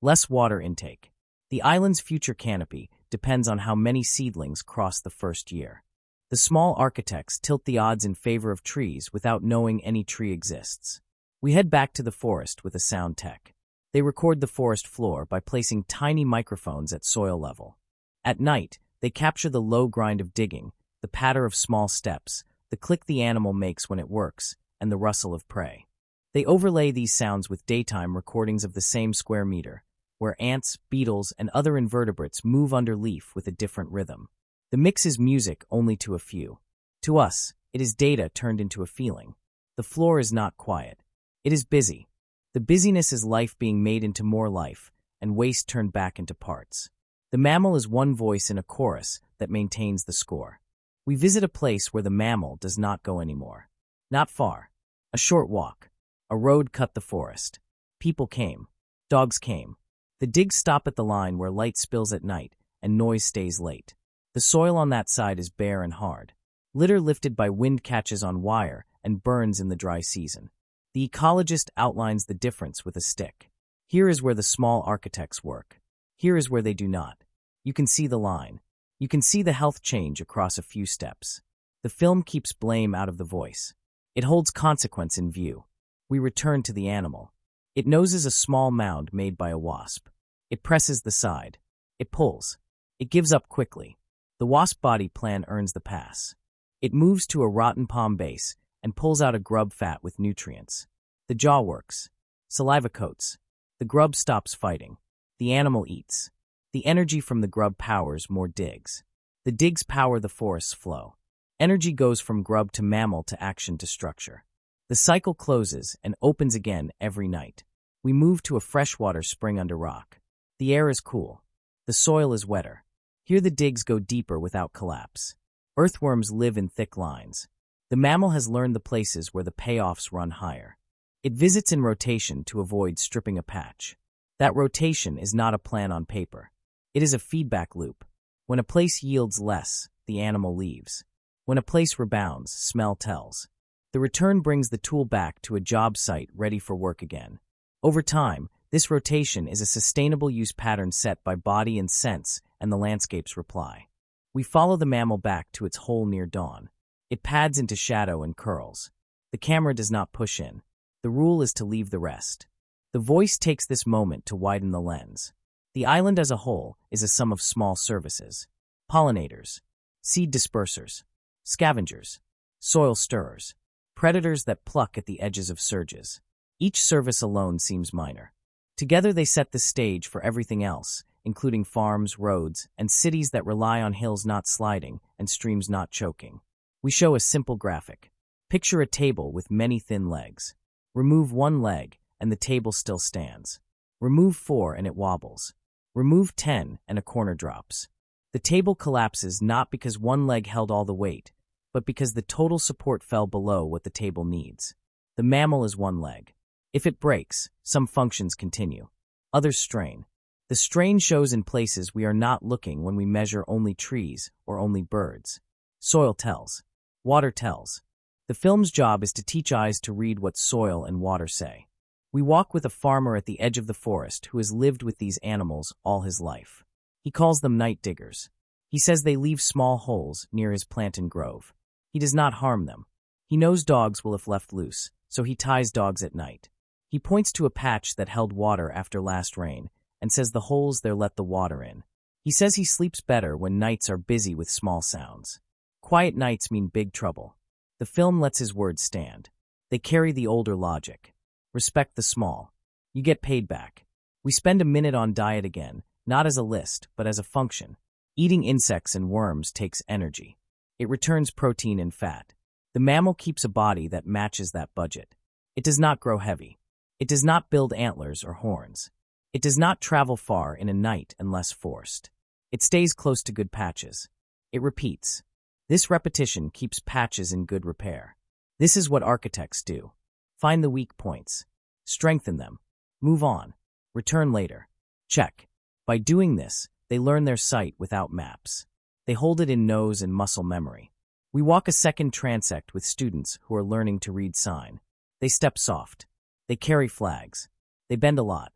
Less water intake. The island's future canopy depends on how many seedlings cross the first year. The small architects tilt the odds in favor of trees without knowing any tree exists. We head back to the forest with a sound tech. They record the forest floor by placing tiny microphones at soil level. At night, they capture the low grind of digging, the patter of small steps, the click the animal makes when it works, and the rustle of prey. They overlay these sounds with daytime recordings of the same square meter, where ants, beetles, and other invertebrates move under leaf with a different rhythm. The mix is music only to a few. To us, it is data turned into a feeling. The floor is not quiet. It is busy. The busyness is life being made into more life, and waste turned back into parts. The mammal is one voice in a chorus that maintains the score. We visit a place where the mammal does not go anymore. Not far. A short walk. A road cut the forest. People came. Dogs came. The digs stop at the line where light spills at night and noise stays late. The soil on that side is bare and hard. Litter lifted by wind catches on wire and burns in the dry season. The ecologist outlines the difference with a stick. Here is where the small architects work. Here is where they do not. You can see the line. You can see the health change across a few steps. The film keeps blame out of the voice. It holds consequence in view. We return to the animal. It noses a small mound made by a wasp. It presses the side. It pulls. It gives up quickly. The wasp body plan earns the pass. It moves to a rotten palm base and pulls out a grub fat with nutrients. The jaw works. Saliva coats. The grub stops fighting. The animal eats. The energy from the grub powers more digs. The digs power the forest's flow. Energy goes from grub to mammal to action to structure. The cycle closes and opens again every night. We move to a freshwater spring under rock. The air is cool. The soil is wetter. Here the digs go deeper without collapse. Earthworms live in thick lines. The mammal has learned the places where the payoffs run higher. It visits in rotation to avoid stripping a patch. That rotation is not a plan on paper. It is a feedback loop. When a place yields less, the animal leaves. When a place rebounds, smell tells. The return brings the tool back to a job site ready for work again. Over time, this rotation is a sustainable use pattern set by body and sense and the landscape's reply. We follow the mammal back to its hole near dawn. It pads into shadow and curls. The camera does not push in. The rule is to leave the rest. The voice takes this moment to widen the lens. The island as a whole is a sum of small services. Pollinators, seed dispersers, scavengers, soil stirrers, predators that pluck at the edges of surges. Each service alone seems minor. Together they set the stage for everything else, including farms, roads, and cities that rely on hills not sliding and streams not choking. We show a simple graphic. Picture a table with many thin legs. Remove one leg, and the table still stands. Remove four, and it wobbles. Remove ten, and a corner drops. The table collapses not because one leg held all the weight, but because the total support fell below what the table needs. The mammal is one leg. If it breaks, some functions continue. Others strain. The strain shows in places we are not looking when we measure only trees or only birds. Soil tells. Water tells. The film's job is to teach eyes to read what soil and water say. We walk with a farmer at the edge of the forest who has lived with these animals all his life. He calls them night diggers. He says they leave small holes near his plantain grove. He does not harm them. He knows dogs will if left loose, so he ties dogs at night. He points to a patch that held water after last rain and says the holes there let the water in. He says he sleeps better when nights are busy with small sounds. Quiet nights mean big trouble. The film lets his words stand. They carry the older logic. Respect the small. You get paid back. We spend a minute on diet again, not as a list, but as a function. Eating insects and worms takes energy. It returns protein and fat. The mammal keeps a body that matches that budget. It does not grow heavy. It does not build antlers or horns. It does not travel far in a night unless forced. It stays close to good patches. It repeats. This repetition keeps patches in good repair. This is what architects do. Find the weak points. Strengthen them. Move on. Return later. Check. By doing this, they learn their site without maps. They hold it in nose and muscle memory. We walk a second transect with students who are learning to read sign. They step soft. They carry flags. They bend a lot.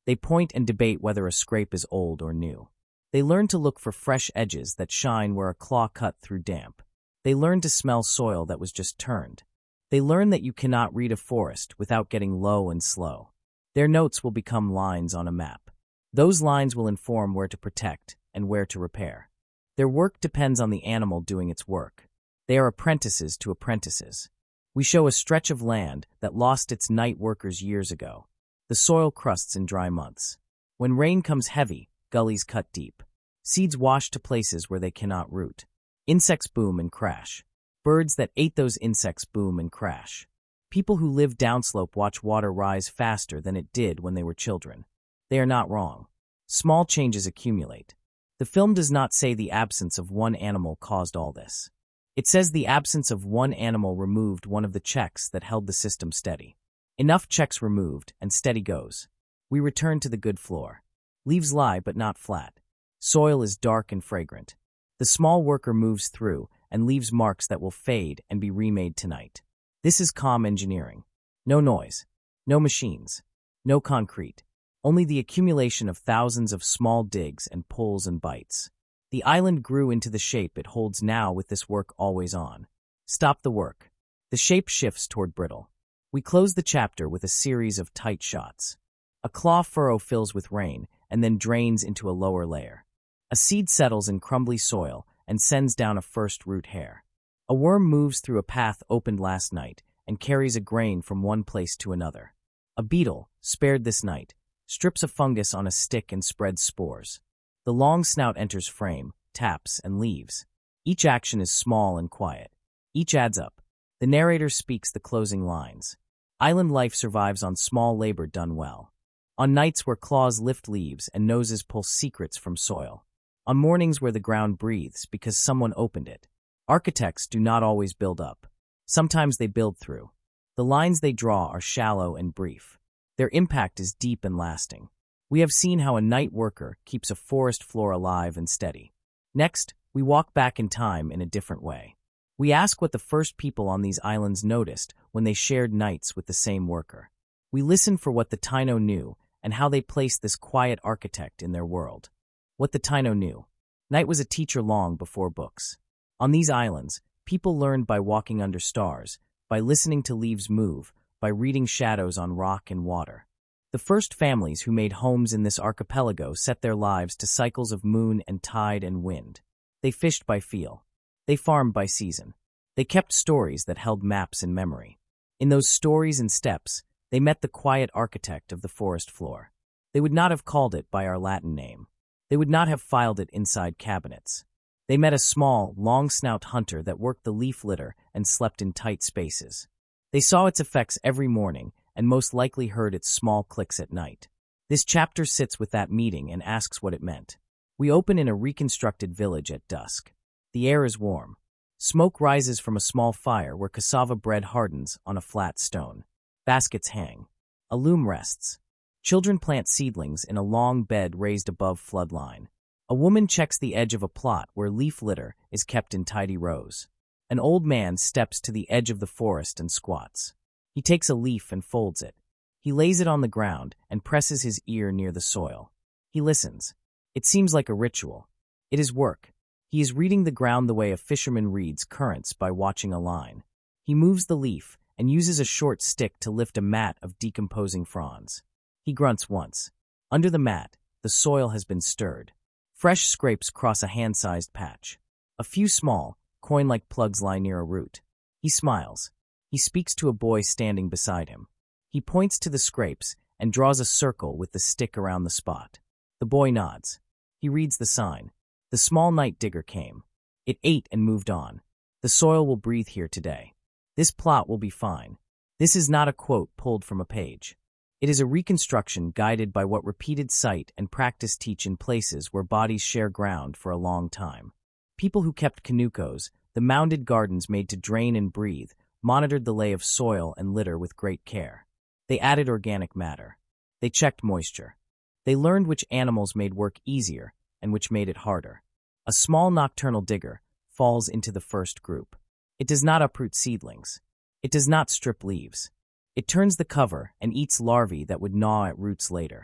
They point and debate whether a scrape is old or new. They learn to look for fresh edges that shine where a claw cut through damp. They learn to smell soil that was just turned. They learn that you cannot read a forest without getting low and slow. Their notes will become lines on a map. Those lines will inform where to protect and where to repair. Their work depends on the animal doing its work. They are apprentices to apprentices. We show a stretch of land that lost its night workers years ago. The soil crusts in dry months. When rain comes heavy, gullies cut deep. Seeds wash to places where they cannot root. Insects boom and crash. Birds that ate those insects boom and crash. People who live downslope watch water rise faster than it did when they were children. They are not wrong. Small changes accumulate. The film does not say the absence of one animal caused all this. It says the absence of one animal removed one of the checks that held the system steady. Enough checks removed, and steady goes. We return to the good floor. Leaves lie but not flat. Soil is dark and fragrant. The small worker moves through and leaves marks that will fade and be remade tonight. This is calm engineering. No noise. No machines. No concrete. Only the accumulation of thousands of small digs and pulls and bites. The island grew into the shape it holds now with this work always on. Stop the work. The shape shifts toward brittle. We close the chapter with a series of tight shots. A claw furrow fills with rain and then drains into a lower layer. A seed settles in crumbly soil and sends down a first root hair. A worm moves through a path opened last night and carries a grain from one place to another. A beetle, spared this night, strips a fungus on a stick and spreads spores. The long snout enters frame, taps, and leaves. Each action is small and quiet. Each adds up. The narrator speaks the closing lines. Island life survives on small labor done well. On nights where claws lift leaves and noses pull secrets from soil. On mornings where the ground breathes because someone opened it. Architects do not always build up. Sometimes they build through. The lines they draw are shallow and brief. Their impact is deep and lasting. We have seen how a night worker keeps a forest floor alive and steady. Next, we walk back in time in a different way. We ask what the first people on these islands noticed when they shared nights with the same worker. We listen for what the Taino knew and how they placed this quiet architect in their world. What the Taino knew. Night was a teacher long before books. On these islands, people learned by walking under stars, by listening to leaves move, by reading shadows on rock and water. The first families who made homes in this archipelago set their lives to cycles of moon and tide and wind. They fished by feel. They farmed by season. They kept stories that held maps in memory. In those stories and steps, they met the quiet architect of the forest floor. They would not have called it by our Latin name. They would not have filed it inside cabinets. They met a small, long-snout hunter that worked the leaf litter and slept in tight spaces. They saw its effects every morning and most likely heard its small clicks at night. This chapter sits with that meeting and asks what it meant. We open in a reconstructed village at dusk. The air is warm. Smoke rises from a small fire where cassava bread hardens on a flat stone. Baskets hang. A loom rests. Children plant seedlings in a long bed raised above flood line. A woman checks the edge of a plot where leaf litter is kept in tidy rows. An old man steps to the edge of the forest and squats. He takes a leaf and folds it. He lays it on the ground and presses his ear near the soil. He listens. It seems like a ritual. It is work. He is reading the ground the way a fisherman reads currents by watching a line. He moves the leaf and uses a short stick to lift a mat of decomposing fronds. He grunts once. Under the mat, the soil has been stirred. Fresh scrapes cross a hand-sized patch. A few small, coin-like plugs lie near a root. He smiles. He speaks to a boy standing beside him. He points to the scrapes and draws a circle with the stick around the spot. The boy nods. He reads the sign. The small night digger came. It ate and moved on. The soil will breathe here today. This plot will be fine. This is not a quote pulled from a page. It is a reconstruction guided by what repeated sight and practice teach in places where bodies share ground for a long time. People who kept canucos, the mounded gardens made to drain and breathe, monitored the lay of soil and litter with great care. They added organic matter. They checked moisture. They learned which animals made work easier and which made it harder. A small nocturnal digger falls into the first group. It does not uproot seedlings. It does not strip leaves. It turns the cover and eats larvae that would gnaw at roots later.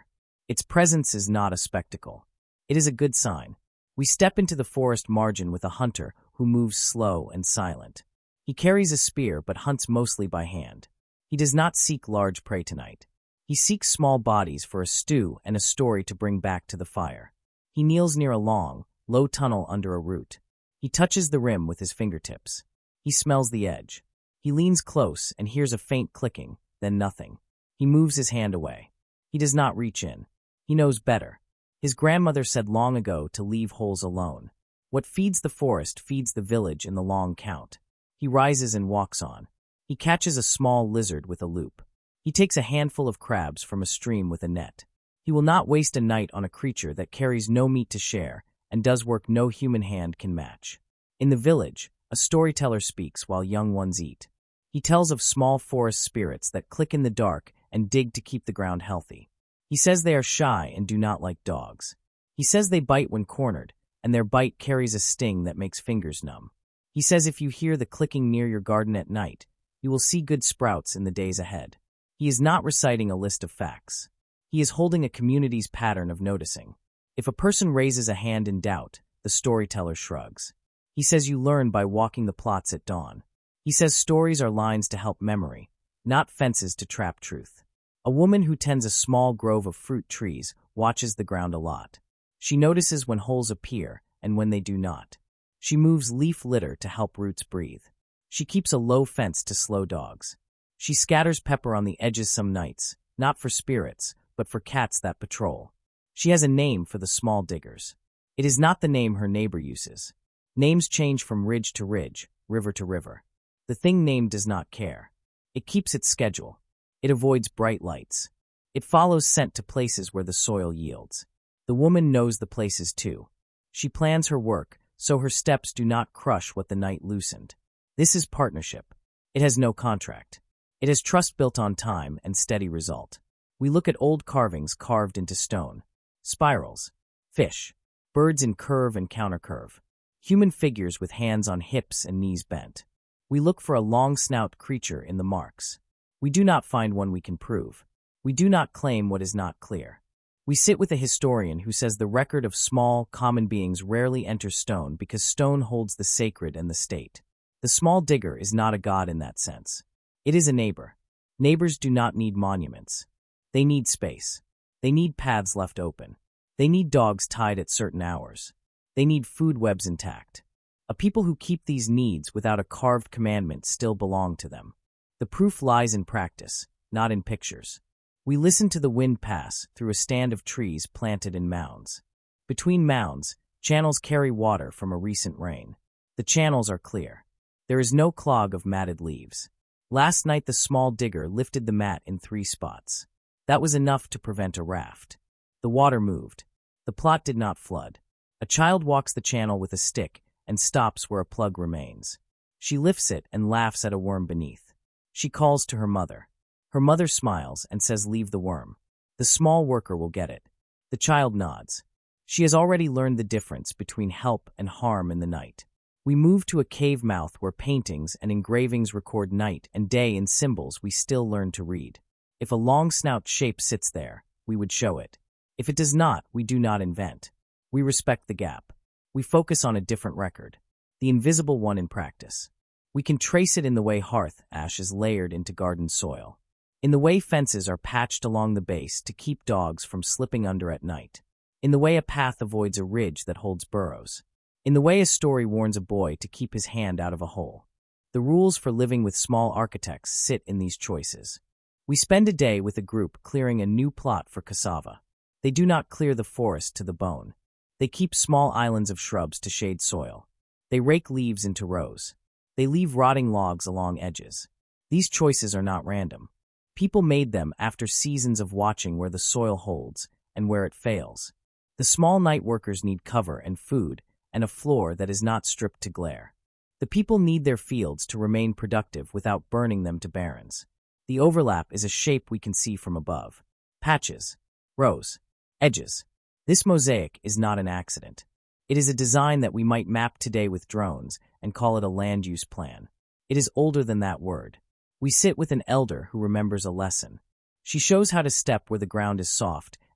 Its presence is not a spectacle. It is a good sign. We step into the forest margin with a hunter who moves slow and silent. He carries a spear but hunts mostly by hand. He does not seek large prey tonight. He seeks small bodies for a stew and a story to bring back to the fire. He kneels near a long, low tunnel under a root. He touches the rim with his fingertips. He smells the edge. He leans close and hears a faint clicking, then nothing. He moves his hand away. He does not reach in. He knows better. His grandmother said long ago to leave holes alone. What feeds the forest feeds the village in the long count. He rises and walks on. He catches a small lizard with a loop. He takes a handful of crabs from a stream with a net. He will not waste a night on a creature that carries no meat to share and does work no human hand can match. In the village, a storyteller speaks while young ones eat. He tells of small forest spirits that click in the dark and dig to keep the ground healthy. He says they are shy and do not like dogs. He says they bite when cornered, and their bite carries a sting that makes fingers numb. He says if you hear the clicking near your garden at night, you will see good sprouts in the days ahead. He is not reciting a list of facts. He is holding a community's pattern of noticing. If a person raises a hand in doubt, the storyteller shrugs. He says you learn by walking the plots at dawn. He says stories are lines to help memory, not fences to trap truth. A woman who tends a small grove of fruit trees watches the ground a lot. She notices when holes appear and when they do not. She moves leaf litter to help roots breathe. She keeps a low fence to slow dogs. She scatters pepper on the edges some nights, not for spirits, but for cats that patrol. She has a name for the small diggers. It is not the name her neighbor uses. Names change from ridge to ridge, river to river. The thing named does not care. It keeps its schedule. It avoids bright lights. It follows scent to places where the soil yields. The woman knows the places too. She plans her work, so her steps do not crush what the night loosened. This is partnership. It has no contract. It has trust built on time and steady result. We look at old carvings carved into stone. Spirals. Fish. Birds in curve and countercurve. Human figures with hands on hips and knees bent. We look for a long snout creature in the marks. We do not find one we can prove. We do not claim what is not clear. We sit with a historian who says the record of small, common beings rarely enters stone because stone holds the sacred and the state. The small digger is not a god in that sense. It is a neighbor. Neighbors do not need monuments. They need space. They need paths left open. They need dogs tied at certain hours. They need food webs intact. A people who keep these needs without a carved commandment still belong to them. The proof lies in practice, not in pictures. We listen to the wind pass through a stand of trees planted in mounds. Between mounds, channels carry water from a recent rain. The channels are clear. There is no clog of matted leaves. Last night the small digger lifted the mat in three spots. That was enough to prevent a raft. The water moved. The plot did not flood. A child walks the channel with a stick and stops where a plug remains. She lifts it and laughs at a worm beneath. She calls to her mother. Her mother smiles and says, "Leave the worm. The small worker will get it." The child nods. She has already learned the difference between help and harm in the night. We move to a cave mouth where paintings and engravings record night and day in symbols we still learn to read. If a long snout shape sits there, we would show it. If it does not, we do not invent. We respect the gap. We focus on a different record, the invisible one in practice. We can trace it in the way hearth ash is layered into garden soil, in the way fences are patched along the base to keep dogs from slipping under at night, in the way a path avoids a ridge that holds burrows, in the way a story warns a boy to keep his hand out of a hole. The rules for living with small architects sit in these choices. We spend a day with a group clearing a new plot for cassava. They do not clear the forest to the bone. They keep small islands of shrubs to shade soil. They rake leaves into rows. They leave rotting logs along edges. These choices are not random. People made them after seasons of watching where the soil holds and where it fails. The small night workers need cover and food and a floor that is not stripped to glare. The people need their fields to remain productive without burning them to barrens. The overlap is a shape we can see from above. Patches, rows, edges. This mosaic is not an accident. It is a design that we might map today with drones and call it a land use plan. It is older than that word. We sit with an elder who remembers a lesson. She shows how to step where the ground is soft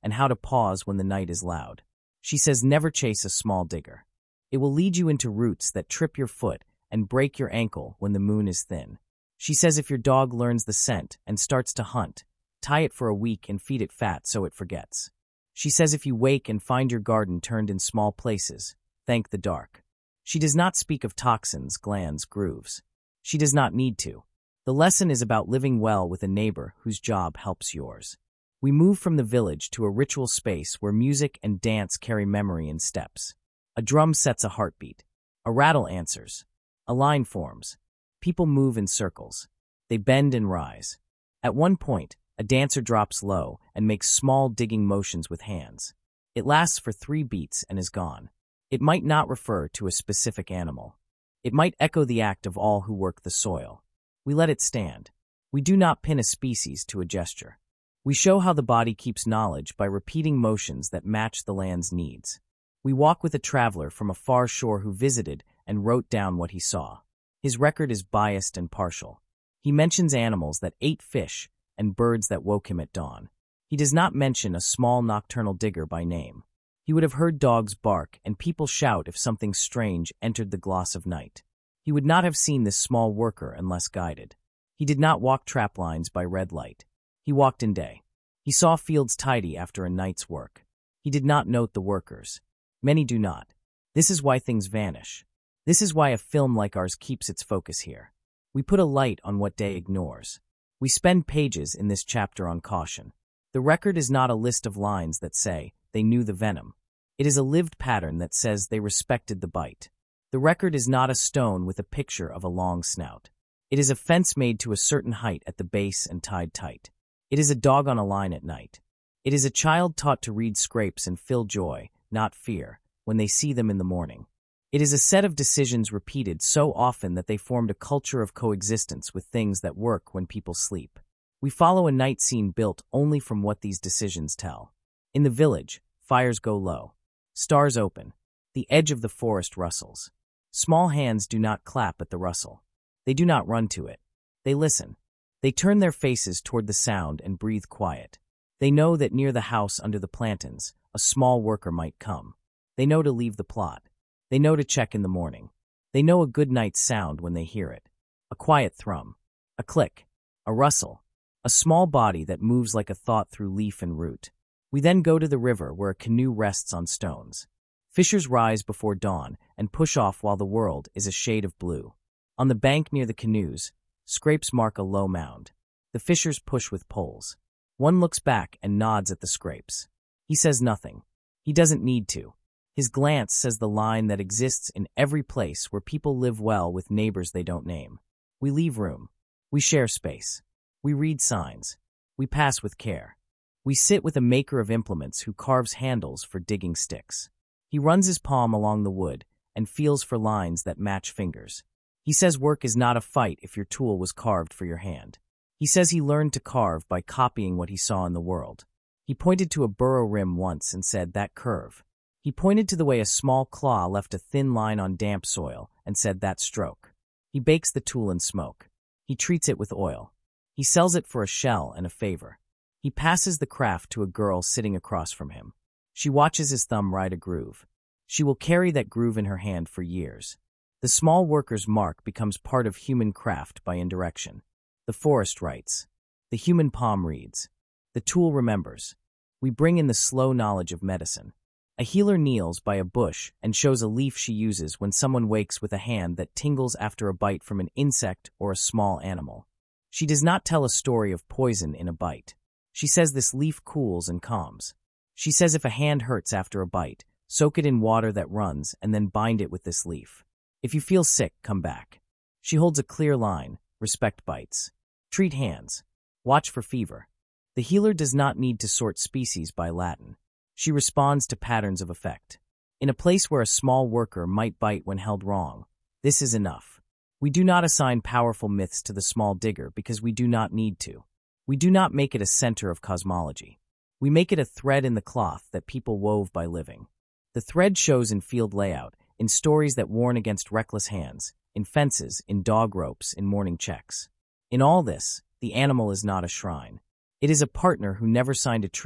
and how to pause when the night is loud. She says never chase a small digger. It will lead you into roots that trip your foot and break your ankle when the moon is thin. She says if your dog learns the scent and starts to hunt, tie it for a week and feed it fat so it forgets. She says if you wake and find your garden turned in small places, thank the dark. She does not speak of toxins, glands, grooves. She does not need to. The lesson is about living well with a neighbor whose job helps yours. We move from the village to a ritual space where music and dance carry memory in steps. A drum sets a heartbeat. A rattle answers. A line forms. People move in circles. They bend and rise. At one point, a dancer drops low and makes small digging motions with hands. It lasts for three beats and is gone. It might not refer to a specific animal. It might echo the act of all who work the soil. We let it stand. We do not pin a species to a gesture. We show how the body keeps knowledge by repeating motions that match the land's needs. We walk with a traveler from a far shore who visited and wrote down what he saw. His record is biased and partial. He mentions animals that ate fish and birds that woke him at dawn. He does not mention a small nocturnal digger by name. He would have heard dogs bark and people shout if something strange entered the gloss of night. He would not have seen this small worker unless guided. He did not walk trap lines by red light. He walked in day. He saw fields tidy after a night's work. He did not note the workers. Many do not. This is why things vanish. This is why a film like ours keeps its focus here. We put a light on what day ignores. We spend pages in this chapter on caution. The record is not a list of lines that say, they knew the venom. It is a lived pattern that says they respected the bite. The record is not a stone with a picture of a long snout. It is a fence made to a certain height at the base and tied tight. It is a dog on a line at night. It is a child taught to read scrapes and feel joy, not fear, when they see them in the morning. It is a set of decisions repeated so often that they formed a culture of coexistence with things that work when people sleep. We follow a night scene built only from what these decisions tell. In the village, fires go low. Stars open. The edge of the forest rustles. Small hands do not clap at the rustle. They do not run to it. They listen. They turn their faces toward the sound and breathe quiet. They know that near the house under the plantains, a small worker might come. They know to leave the plot. They know to check in the morning. They know a good night's sound when they hear it. A quiet thrum. A click. A rustle. A small body that moves like a thought through leaf and root. We then go to the river where a canoe rests on stones. Fishers rise before dawn and push off while the world is a shade of blue. On the bank near the canoes, scrapes mark a low mound. The fishers push with poles. One looks back and nods at the scrapes. He says nothing. He doesn't need to. His glance says the line that exists in every place where people live well with neighbors they don't name. We leave room. We share space. We read signs. We pass with care. We sit with a maker of implements who carves handles for digging sticks. He runs his palm along the wood and feels for lines that match fingers. He says work is not a fight if your tool was carved for your hand. He says he learned to carve by copying what he saw in the world. He pointed to a burrow rim once and said, that curve. He pointed to the way a small claw left a thin line on damp soil and said, that stroke. He bakes the tool in smoke. He treats it with oil. He sells it for a shell and a favor. He passes the craft to a girl sitting across from him. She watches his thumb ride a groove. She will carry that groove in her hand for years. The small worker's mark becomes part of human craft by indirection. The forest writes. The human palm reads. The tool remembers. We bring in the slow knowledge of medicine. A healer kneels by a bush and shows a leaf she uses when someone wakes with a hand that tingles after a bite from an insect or a small animal. She does not tell a story of poison in a bite. She says this leaf cools and calms. She says if a hand hurts after a bite, soak it in water that runs and then bind it with this leaf. If you feel sick, come back. She holds a clear line. Respect bites. Treat hands. Watch for fever. The healer does not need to sort species by Latin. She responds to patterns of effect. In a place where a small worker might bite when held wrong, this is enough. We do not assign powerful myths to the small digger because we do not need to. We do not make it a center of cosmology. We make it a thread in the cloth that people wove by living. The thread shows in field layout, in stories that warn against reckless hands, in fences, in dog ropes, in morning checks. In all this, the animal is not a shrine. It is a partner who never signed a treaty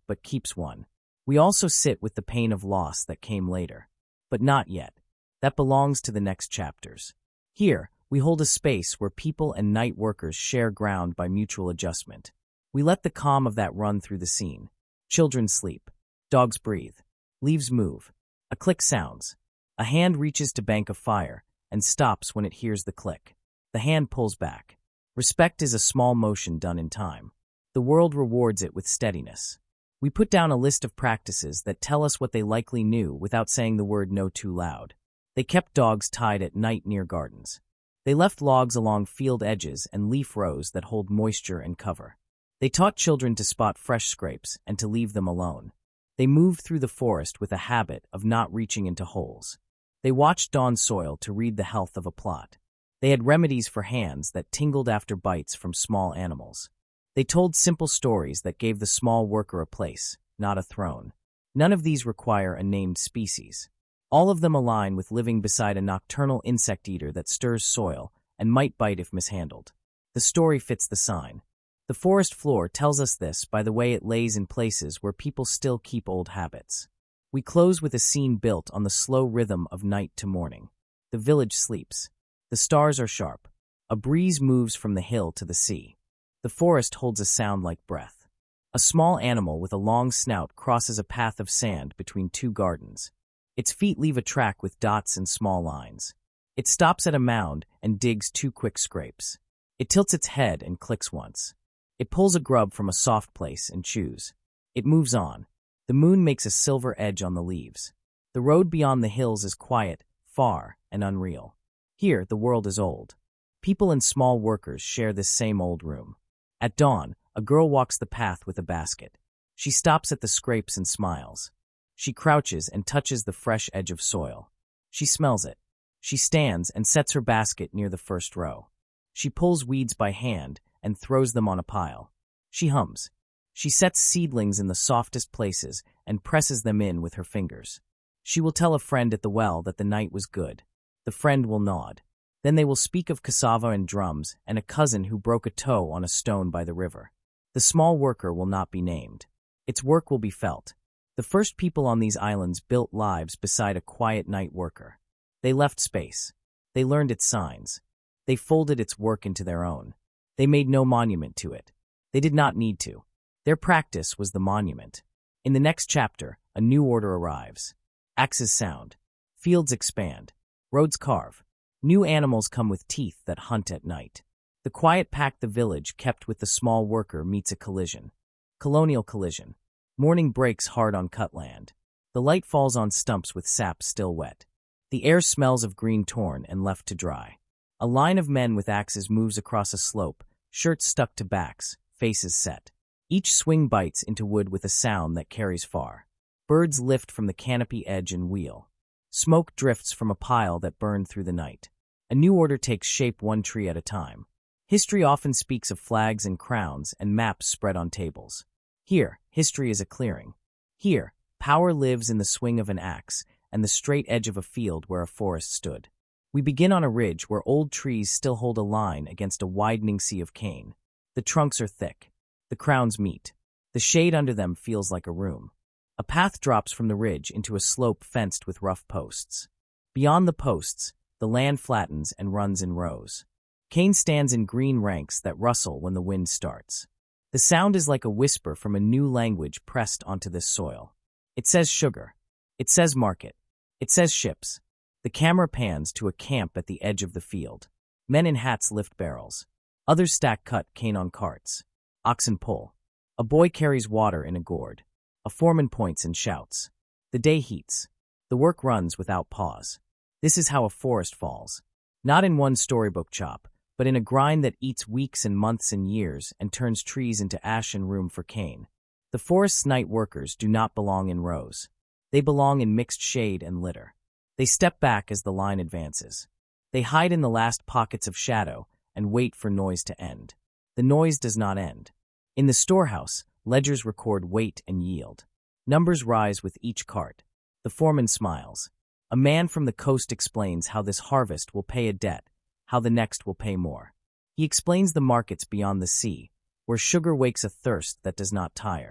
but keeps one. We also sit with the pain of loss that came later. But not yet. That belongs to the next chapters. Here, we hold a space where people and night workers share ground by mutual adjustment. We let the calm of that run through the scene. Children sleep. Dogs breathe. Leaves move. A click sounds. A hand reaches to bank a fire and stops when it hears the click. The hand pulls back. Respect is a small motion done in time. The world rewards it with steadiness. We put down a list of practices that tell us what they likely knew without saying the word no too loud. They kept dogs tied at night near gardens. They left logs along field edges and leaf rows that hold moisture and cover. They taught children to spot fresh scrapes and to leave them alone. They moved through the forest with a habit of not reaching into holes. They watched dawn soil to read the health of a plot. They had remedies for hands that tingled after bites from small animals. They told simple stories that gave the small worker a place, not a throne. None of these require a named species. All of them align with living beside a nocturnal insect eater that stirs soil and might bite if mishandled. The story fits the sign. The forest floor tells us this by the way it lays in places where people still keep old habits. We close with a scene built on the slow rhythm of night to morning. The village sleeps. The stars are sharp. A breeze moves from the hill to the sea. The forest holds a sound like breath. A small animal with a long snout crosses a path of sand between two gardens. Its feet leave a track with dots and small lines. It stops at a mound and digs two quick scrapes. It tilts its head and clicks once. It pulls a grub from a soft place and chews. It moves on. The moon makes a silver edge on the leaves. The road beyond the hills is quiet, far, and unreal. Here, the world is old. People and small workers share this same old room. At dawn, a girl walks the path with a basket. She stops at the scrapes and smiles. She crouches and touches the fresh edge of soil. She smells it. She stands and sets her basket near the first row. She pulls weeds by hand and throws them on a pile. She hums. She sets seedlings in the softest places and presses them in with her fingers. She will tell a friend at the well that the night was good. The friend will nod. Then they will speak of cassava and drums and a cousin who broke a toe on a stone by the river. The small worker will not be named. Its work will be felt. The first people on these islands built lives beside a quiet night worker. They left space. They learned its signs. They folded its work into their own. They made no monument to it. They did not need to. Their practice was the monument. In the next chapter, a new order arrives. Axes sound. Fields expand. Roads carve. New animals come with teeth that hunt at night. The quiet pack the village kept with the small worker meets a collision. Colonial collision. Morning breaks hard on cut land. The light falls on stumps with sap still wet. The air smells of green torn and left to dry. A line of men with axes moves across a slope, shirts stuck to backs, faces set. Each swing bites into wood with a sound that carries far. Birds lift from the canopy edge and wheel. Smoke drifts from a pile that burned through the night. A new order takes shape one tree at a time. History often speaks of flags and crowns and maps spread on tables. Here, history is a clearing. Here, power lives in the swing of an axe and the straight edge of a field where a forest stood. We begin on a ridge where old trees still hold a line against a widening sea of cane. The trunks are thick. The crowns meet. The shade under them feels like a room. A path drops from the ridge into a slope fenced with rough posts. Beyond the posts, the land flattens and runs in rows. Cane stands in green ranks that rustle when the wind starts. The sound is like a whisper from a new language pressed onto this soil. It says sugar. It says market. It says ships. The camera pans to a camp at the edge of the field. Men in hats lift barrels. Others stack cut cane on carts. Oxen pull. A boy carries water in a gourd. A foreman points and shouts. The day heats. The work runs without pause. This is how a forest falls. Not in one storybook chop, but in a grind that eats weeks and months and years and turns trees into ash and room for cane. The forest's night workers do not belong in rows. They belong in mixed shade and litter. They step back as the line advances. They hide in the last pockets of shadow and wait for noise to end. The noise does not end. In the storehouse, ledgers record weight and yield. Numbers rise with each cart. The foreman smiles. A man from the coast explains how this harvest will pay a debt, how the next will pay more. He explains the markets beyond the sea, where sugar wakes a thirst that does not tire.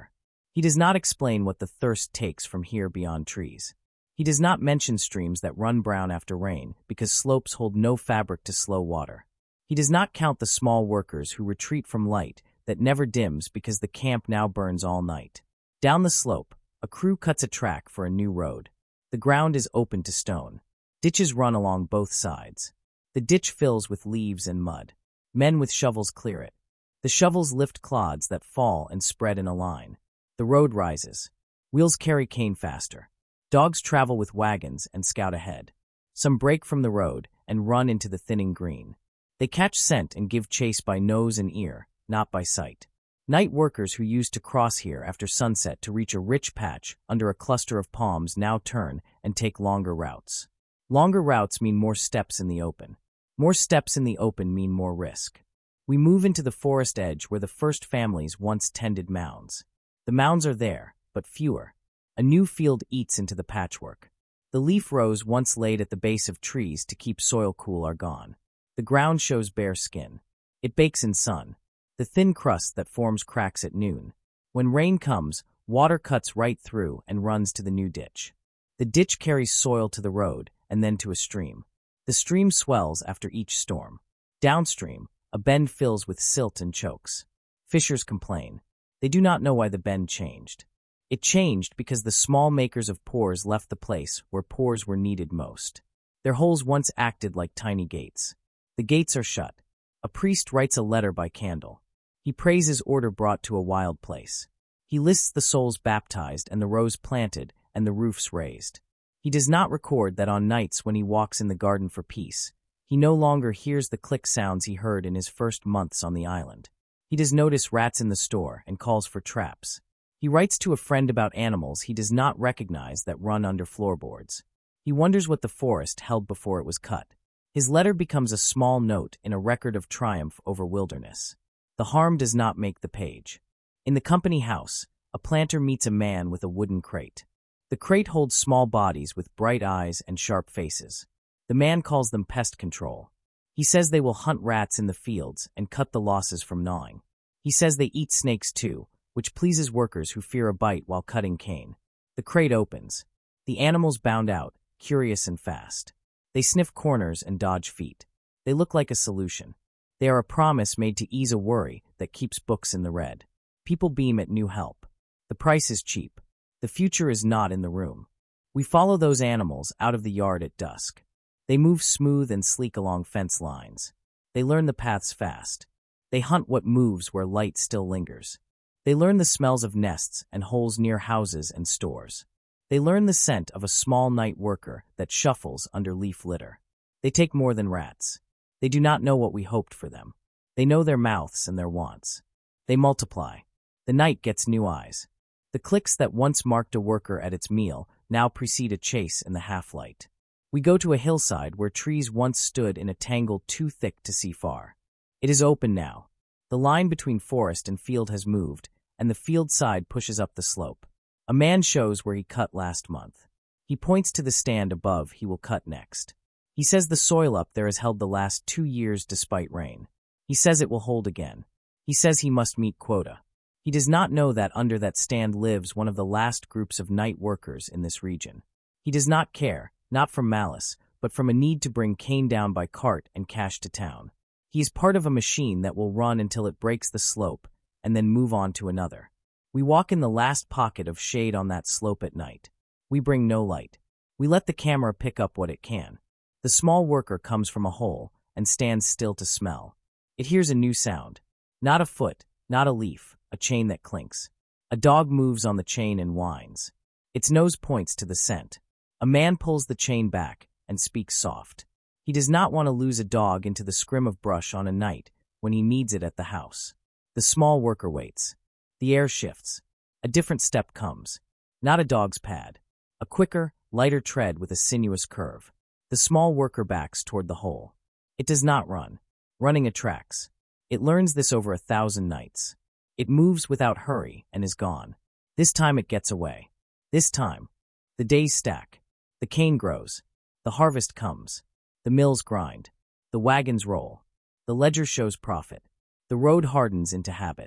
He does not explain what the thirst takes from here beyond trees. He does not mention streams that run brown after rain because slopes hold no fabric to slow water. He does not count the small workers who retreat from light that never dims because the camp now burns all night. Down the slope, a crew cuts a track for a new road. The ground is open to stone. Ditches run along both sides. The ditch fills with leaves and mud. Men with shovels clear it. The shovels lift clods that fall and spread in a line. The road rises. Wheels carry cane faster. Dogs travel with wagons and scout ahead. Some break from the road and run into the thinning green. They catch scent and give chase by nose and ear, not by sight. Night workers who used to cross here after sunset to reach a rich patch under a cluster of palms now turn and take longer routes. Longer routes mean more steps in the open. More steps in the open mean more risk. We move into the forest edge where the first families once tended mounds. The mounds are there, but fewer. A new field eats into the patchwork. The leaf rows once laid at the base of trees to keep soil cool are gone. The ground shows bare skin. It bakes in sun. The thin crust that forms cracks at noon. When rain comes, water cuts right through and runs to the new ditch. The ditch carries soil to the road and then to a stream. The stream swells after each storm. Downstream, a bend fills with silt and chokes. Fishers complain. They do not know why the bend changed. It changed because the small makers of pores left the place where pores were needed most. Their holes once acted like tiny gates. The gates are shut. A priest writes a letter by candle. He prays his order brought to a wild place. He lists the souls baptized and the rows planted and the roofs raised. He does not record that on nights when he walks in the garden for peace, he no longer hears the click sounds he heard in his first months on the island. He does notice rats in the store and calls for traps. He writes to a friend about animals he does not recognize that run under floorboards. He wonders what the forest held before it was cut. His letter becomes a small note in a record of triumph over wilderness. The harm does not make the page. In the company house, a planter meets a man with a wooden crate. The crate holds small bodies with bright eyes and sharp faces. The man calls them pest control. He says they will hunt rats in the fields and cut the losses from gnawing. He says they eat snakes too, which pleases workers who fear a bite while cutting cane. The crate opens. The animals bound out, curious and fast. They sniff corners and dodge feet. They look like a solution. They are a promise made to ease a worry that keeps books in the red. People beam at new help. The price is cheap. The future is not in the room. We follow those animals out of the yard at dusk. They move smooth and sleek along fence lines. They learn the paths fast. They hunt what moves where light still lingers. They learn the smells of nests and holes near houses and stores. They learn the scent of a small night worker that shuffles under leaf litter. They take more than rats. They do not know what we hoped for them. They know their mouths and their wants. They multiply. The night gets new eyes. The clicks that once marked a worker at its meal now precede a chase in the half-light. We go to a hillside where trees once stood in a tangle too thick to see far. It is open now. The line between forest and field has moved, and the field side pushes up the slope. A man shows where he cut last month. He points to the stand above he will cut next. He says the soil up there has held the last two years despite rain. He says it will hold again. He says he must meet quota. He does not know that under that stand lives one of the last groups of night workers in this region. He does not care, not from malice, but from a need to bring cane down by cart and cash to town. He is part of a machine that will run until it breaks the slope, and then move on to another. We walk in the last pocket of shade on that slope at night. We bring no light. We let the camera pick up what it can. The small worker comes from a hole and stands still to smell. It hears a new sound. Not a foot, not a leaf, a chain that clinks. A dog moves on the chain and whines. Its nose points to the scent. A man pulls the chain back and speaks soft. He does not want to lose a dog into the scrim of brush on a night when he needs it at the house. The small worker waits. The air shifts. A different step comes. Not a dog's pad. A quicker, lighter tread with a sinuous curve. The small worker backs toward the hole. It does not run. Running attracts. It learns this over a thousand nights. It moves without hurry and is gone. This time it gets away. This time. The days stack. The cane grows. The harvest comes. The mills grind. The wagons roll. The ledger shows profit. The road hardens into habit.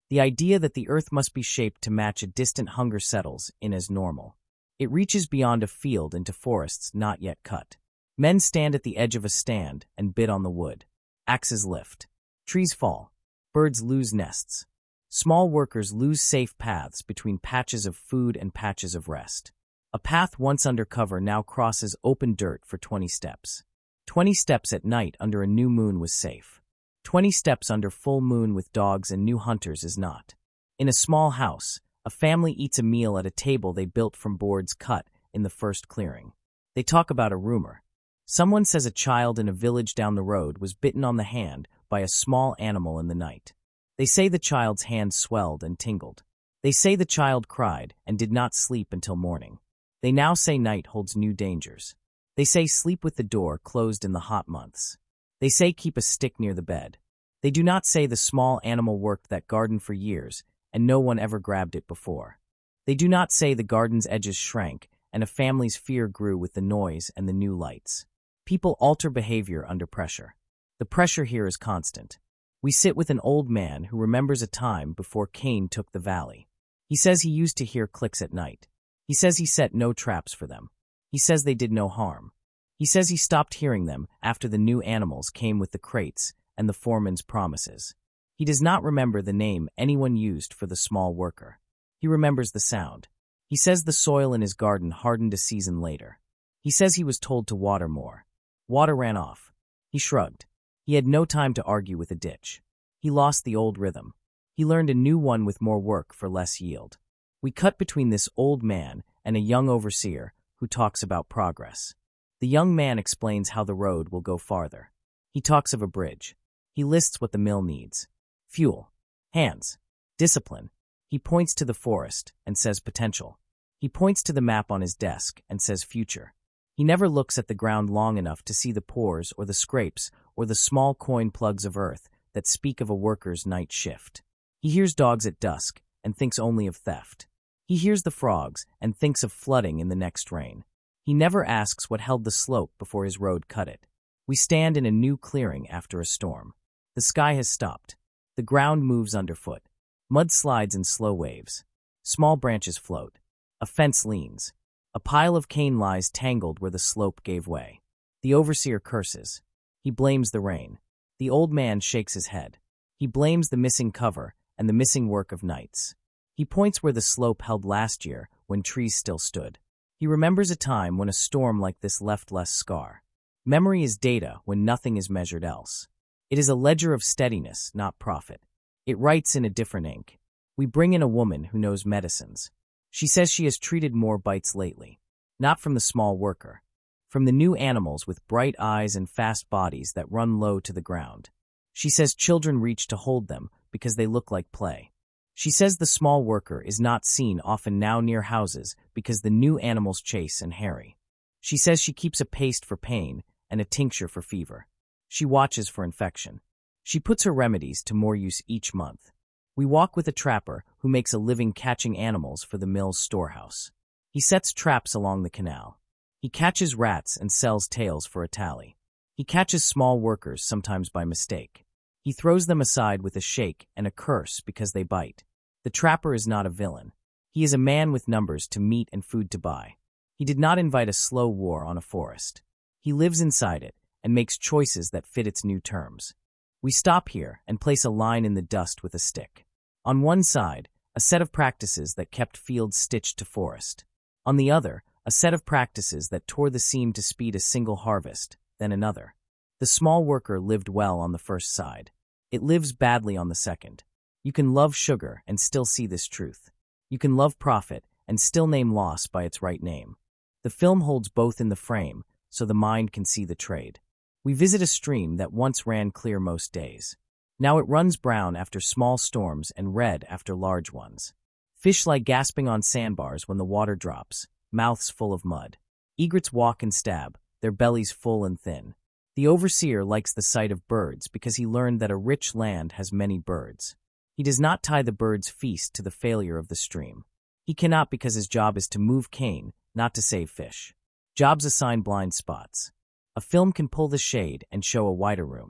The idea that the earth must be shaped to match a distant hunger settles in as normal. It reaches beyond a field into forests not yet cut. Men stand at the edge of a stand and bid on the wood. Axes lift. Trees fall. Birds lose nests. Small workers lose safe paths between patches of food and patches of rest. A path once under cover now crosses open dirt for twenty steps. Twenty steps at night under a new moon was safe. Twenty steps under full moon with dogs and new hunters is not. In a small house, a family eats a meal at a table they built from boards cut in the first clearing. They talk about a rumor. Someone says a child in a village down the road was bitten on the hand by a small animal in the night. They say the child's hand swelled and tingled. They say the child cried and did not sleep until morning. They now say night holds new dangers. They say sleep with the door closed in the hot months. They say keep a stick near the bed. They do not say the small animal worked that garden for years and no one ever grabbed it before. They do not say the garden's edges shrank and a family's fear grew with the noise and the new lights. People alter behavior under pressure. The pressure here is constant. We sit with an old man who remembers a time before Cain took the valley. He says he used to hear clicks at night. He says he set no traps for them. He says they did no harm. He says he stopped hearing them after the new animals came with the crates and the foreman's promises. He does not remember the name anyone used for the small worker. He remembers the sound. He says the soil in his garden hardened a season later. He says he was told to water more. Water ran off. He shrugged. He had no time to argue with a ditch. He lost the old rhythm. He learned a new one with more work for less yield. We cut between this old man and a young overseer who talks about progress. The young man explains how the road will go farther. He talks of a bridge. He lists what the mill needs. Fuel. Hands. Discipline. He points to the forest and says potential. He points to the map on his desk and says future. He never looks at the ground long enough to see the pores or the scrapes or the small coin plugs of earth that speak of a worker's night shift. He hears dogs at dusk and thinks only of theft. He hears the frogs and thinks of flooding in the next rain. He never asks what held the slope before his road cut it. We stand in a new clearing after a storm. The sky has stopped. The ground moves underfoot. Mud slides in slow waves. Small branches float. A fence leans. A pile of cane lies tangled where the slope gave way. The overseer curses. He blames the rain. The old man shakes his head. He blames the missing cover and the missing work of nights. He points where the slope held last year when trees still stood. He remembers a time when a storm like this left less scar. Memory is data when nothing is measured else. It is a ledger of steadiness, not profit. It writes in a different ink. We bring in a woman who knows medicines. She says she has treated more bites lately. Not from the small worker. From the new animals with bright eyes and fast bodies that run low to the ground. She says children reach to hold them because they look like play. She says the small worker is not seen often now near houses because the new animals chase and harry. She says she keeps a paste for pain and a tincture for fever. She watches for infection. She puts her remedies to more use each month. We walk with a trapper who makes a living catching animals for the mill's storehouse. He sets traps along the canal. He catches rats and sells tails for a tally. He catches small workers, sometimes by mistake. He throws them aside with a shake and a curse because they bite. The trapper is not a villain. He is a man with numbers to meet and food to buy. He did not invite a slow war on a forest. He lives inside it and makes choices that fit its new terms. We stop here and place a line in the dust with a stick. On one side, a set of practices that kept fields stitched to forest. On the other, a set of practices that tore the seam to speed a single harvest, then another. The small worker lived well on the first side. It lives badly on the second. You can love sugar and still see this truth. You can love profit and still name loss by its right name. The film holds both in the frame, so the mind can see the trade. We visit a stream that once ran clear most days. Now it runs brown after small storms and red after large ones. Fish lie gasping on sandbars when the water drops, mouths full of mud. Egrets walk and stab, their bellies full and thin. The overseer likes the sight of birds because he learned that a rich land has many birds. He does not tie the bird's feast to the failure of the stream. He cannot because his job is to move cane, not to save fish. Jobs assign blind spots. A film can pull the shade and show a wider room.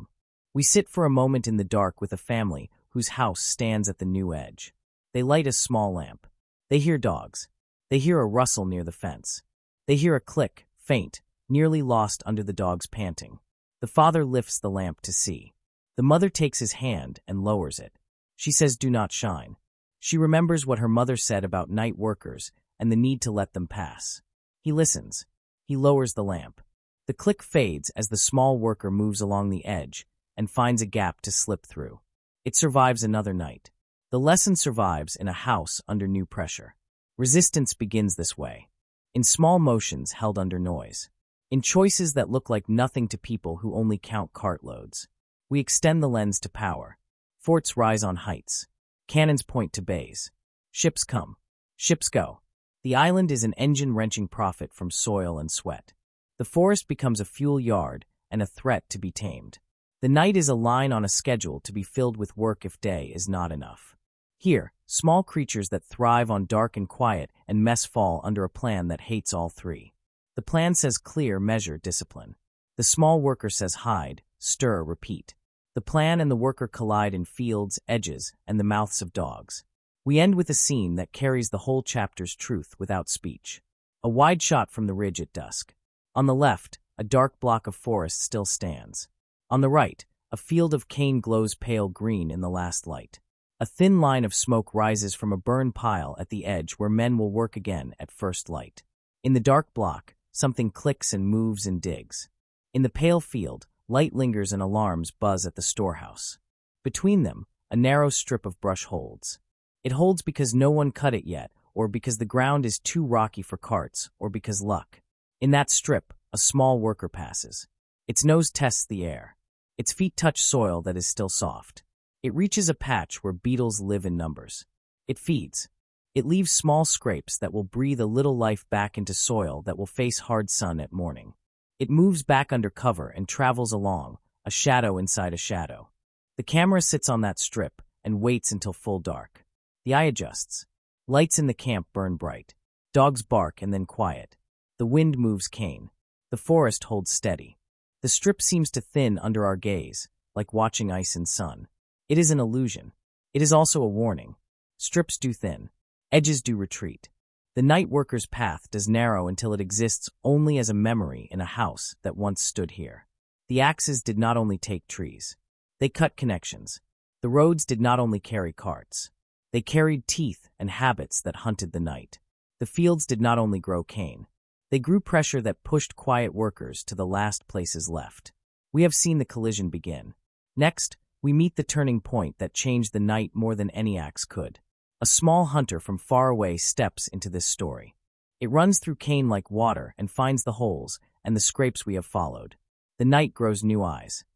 We sit for a moment in the dark with a family whose house stands at the new edge. They light a small lamp. They hear dogs. They hear a rustle near the fence. They hear a click, faint, nearly lost under the dog's panting. The father lifts the lamp to see. The mother takes his hand and lowers it. She says, "Do not shine." She remembers what her mother said about night workers and the need to let them pass. He listens. He lowers the lamp. The click fades as the small worker moves along the edge and finds a gap to slip through. It survives another night. The lesson survives in a house under new pressure. Resistance begins this way, in small motions held under noise, in choices that look like nothing to people who only count cartloads. We extend the lens to power. Forts rise on heights. Cannons point to bays. Ships come. Ships go. The island is an engine-wrenching profit from soil and sweat. The forest becomes a fuel yard and a threat to be tamed. The night is a line on a schedule to be filled with work if day is not enough. Here, small creatures that thrive on dark and quiet and mess fall under a plan that hates all three. The plan says clear, measure, discipline. The small worker says hide, stir, repeat. The plan and the worker collide in fields, edges, and the mouths of dogs. We end with a scene that carries the whole chapter's truth without speech. A wide shot from the ridge at dusk. On the left, a dark block of forest still stands. On the right, a field of cane glows pale green in the last light. A thin line of smoke rises from a burn pile at the edge where men will work again at first light. In the dark block, something clicks and moves and digs. In the pale field, light lingers and alarms buzz at the storehouse. Between them, a narrow strip of brush holds. It holds because no one cut it yet, or because the ground is too rocky for carts, or because luck. In that strip, a small worker passes. Its nose tests the air. Its feet touch soil that is still soft. It reaches a patch where beetles live in numbers. It feeds. It leaves small scrapes that will breathe a little life back into soil that will face hard sun at morning. It moves back under cover and travels along, a shadow inside a shadow. The camera sits on that strip and waits until full dark. The eye adjusts. Lights in the camp burn bright. Dogs bark and then quiet. The wind moves cane. The forest holds steady. The strip seems to thin under our gaze, like watching ice in sun. It is an illusion. It is also a warning. Strips do thin. Edges do retreat. The night worker's path does narrow until it exists only as a memory in a house that once stood here. The axes did not only take trees. They cut connections. The roads did not only carry carts. They carried teeth and habits that hunted the night. The fields did not only grow cane. They grew pressure that pushed quiet workers to the last places left. We have seen the collision begin. Next, we meet the turning point that changed the night more than any axe could. A small hunter from far away steps into this story. It runs through cane like water and finds the holes and the scrapes we have followed. The night grows new eyes.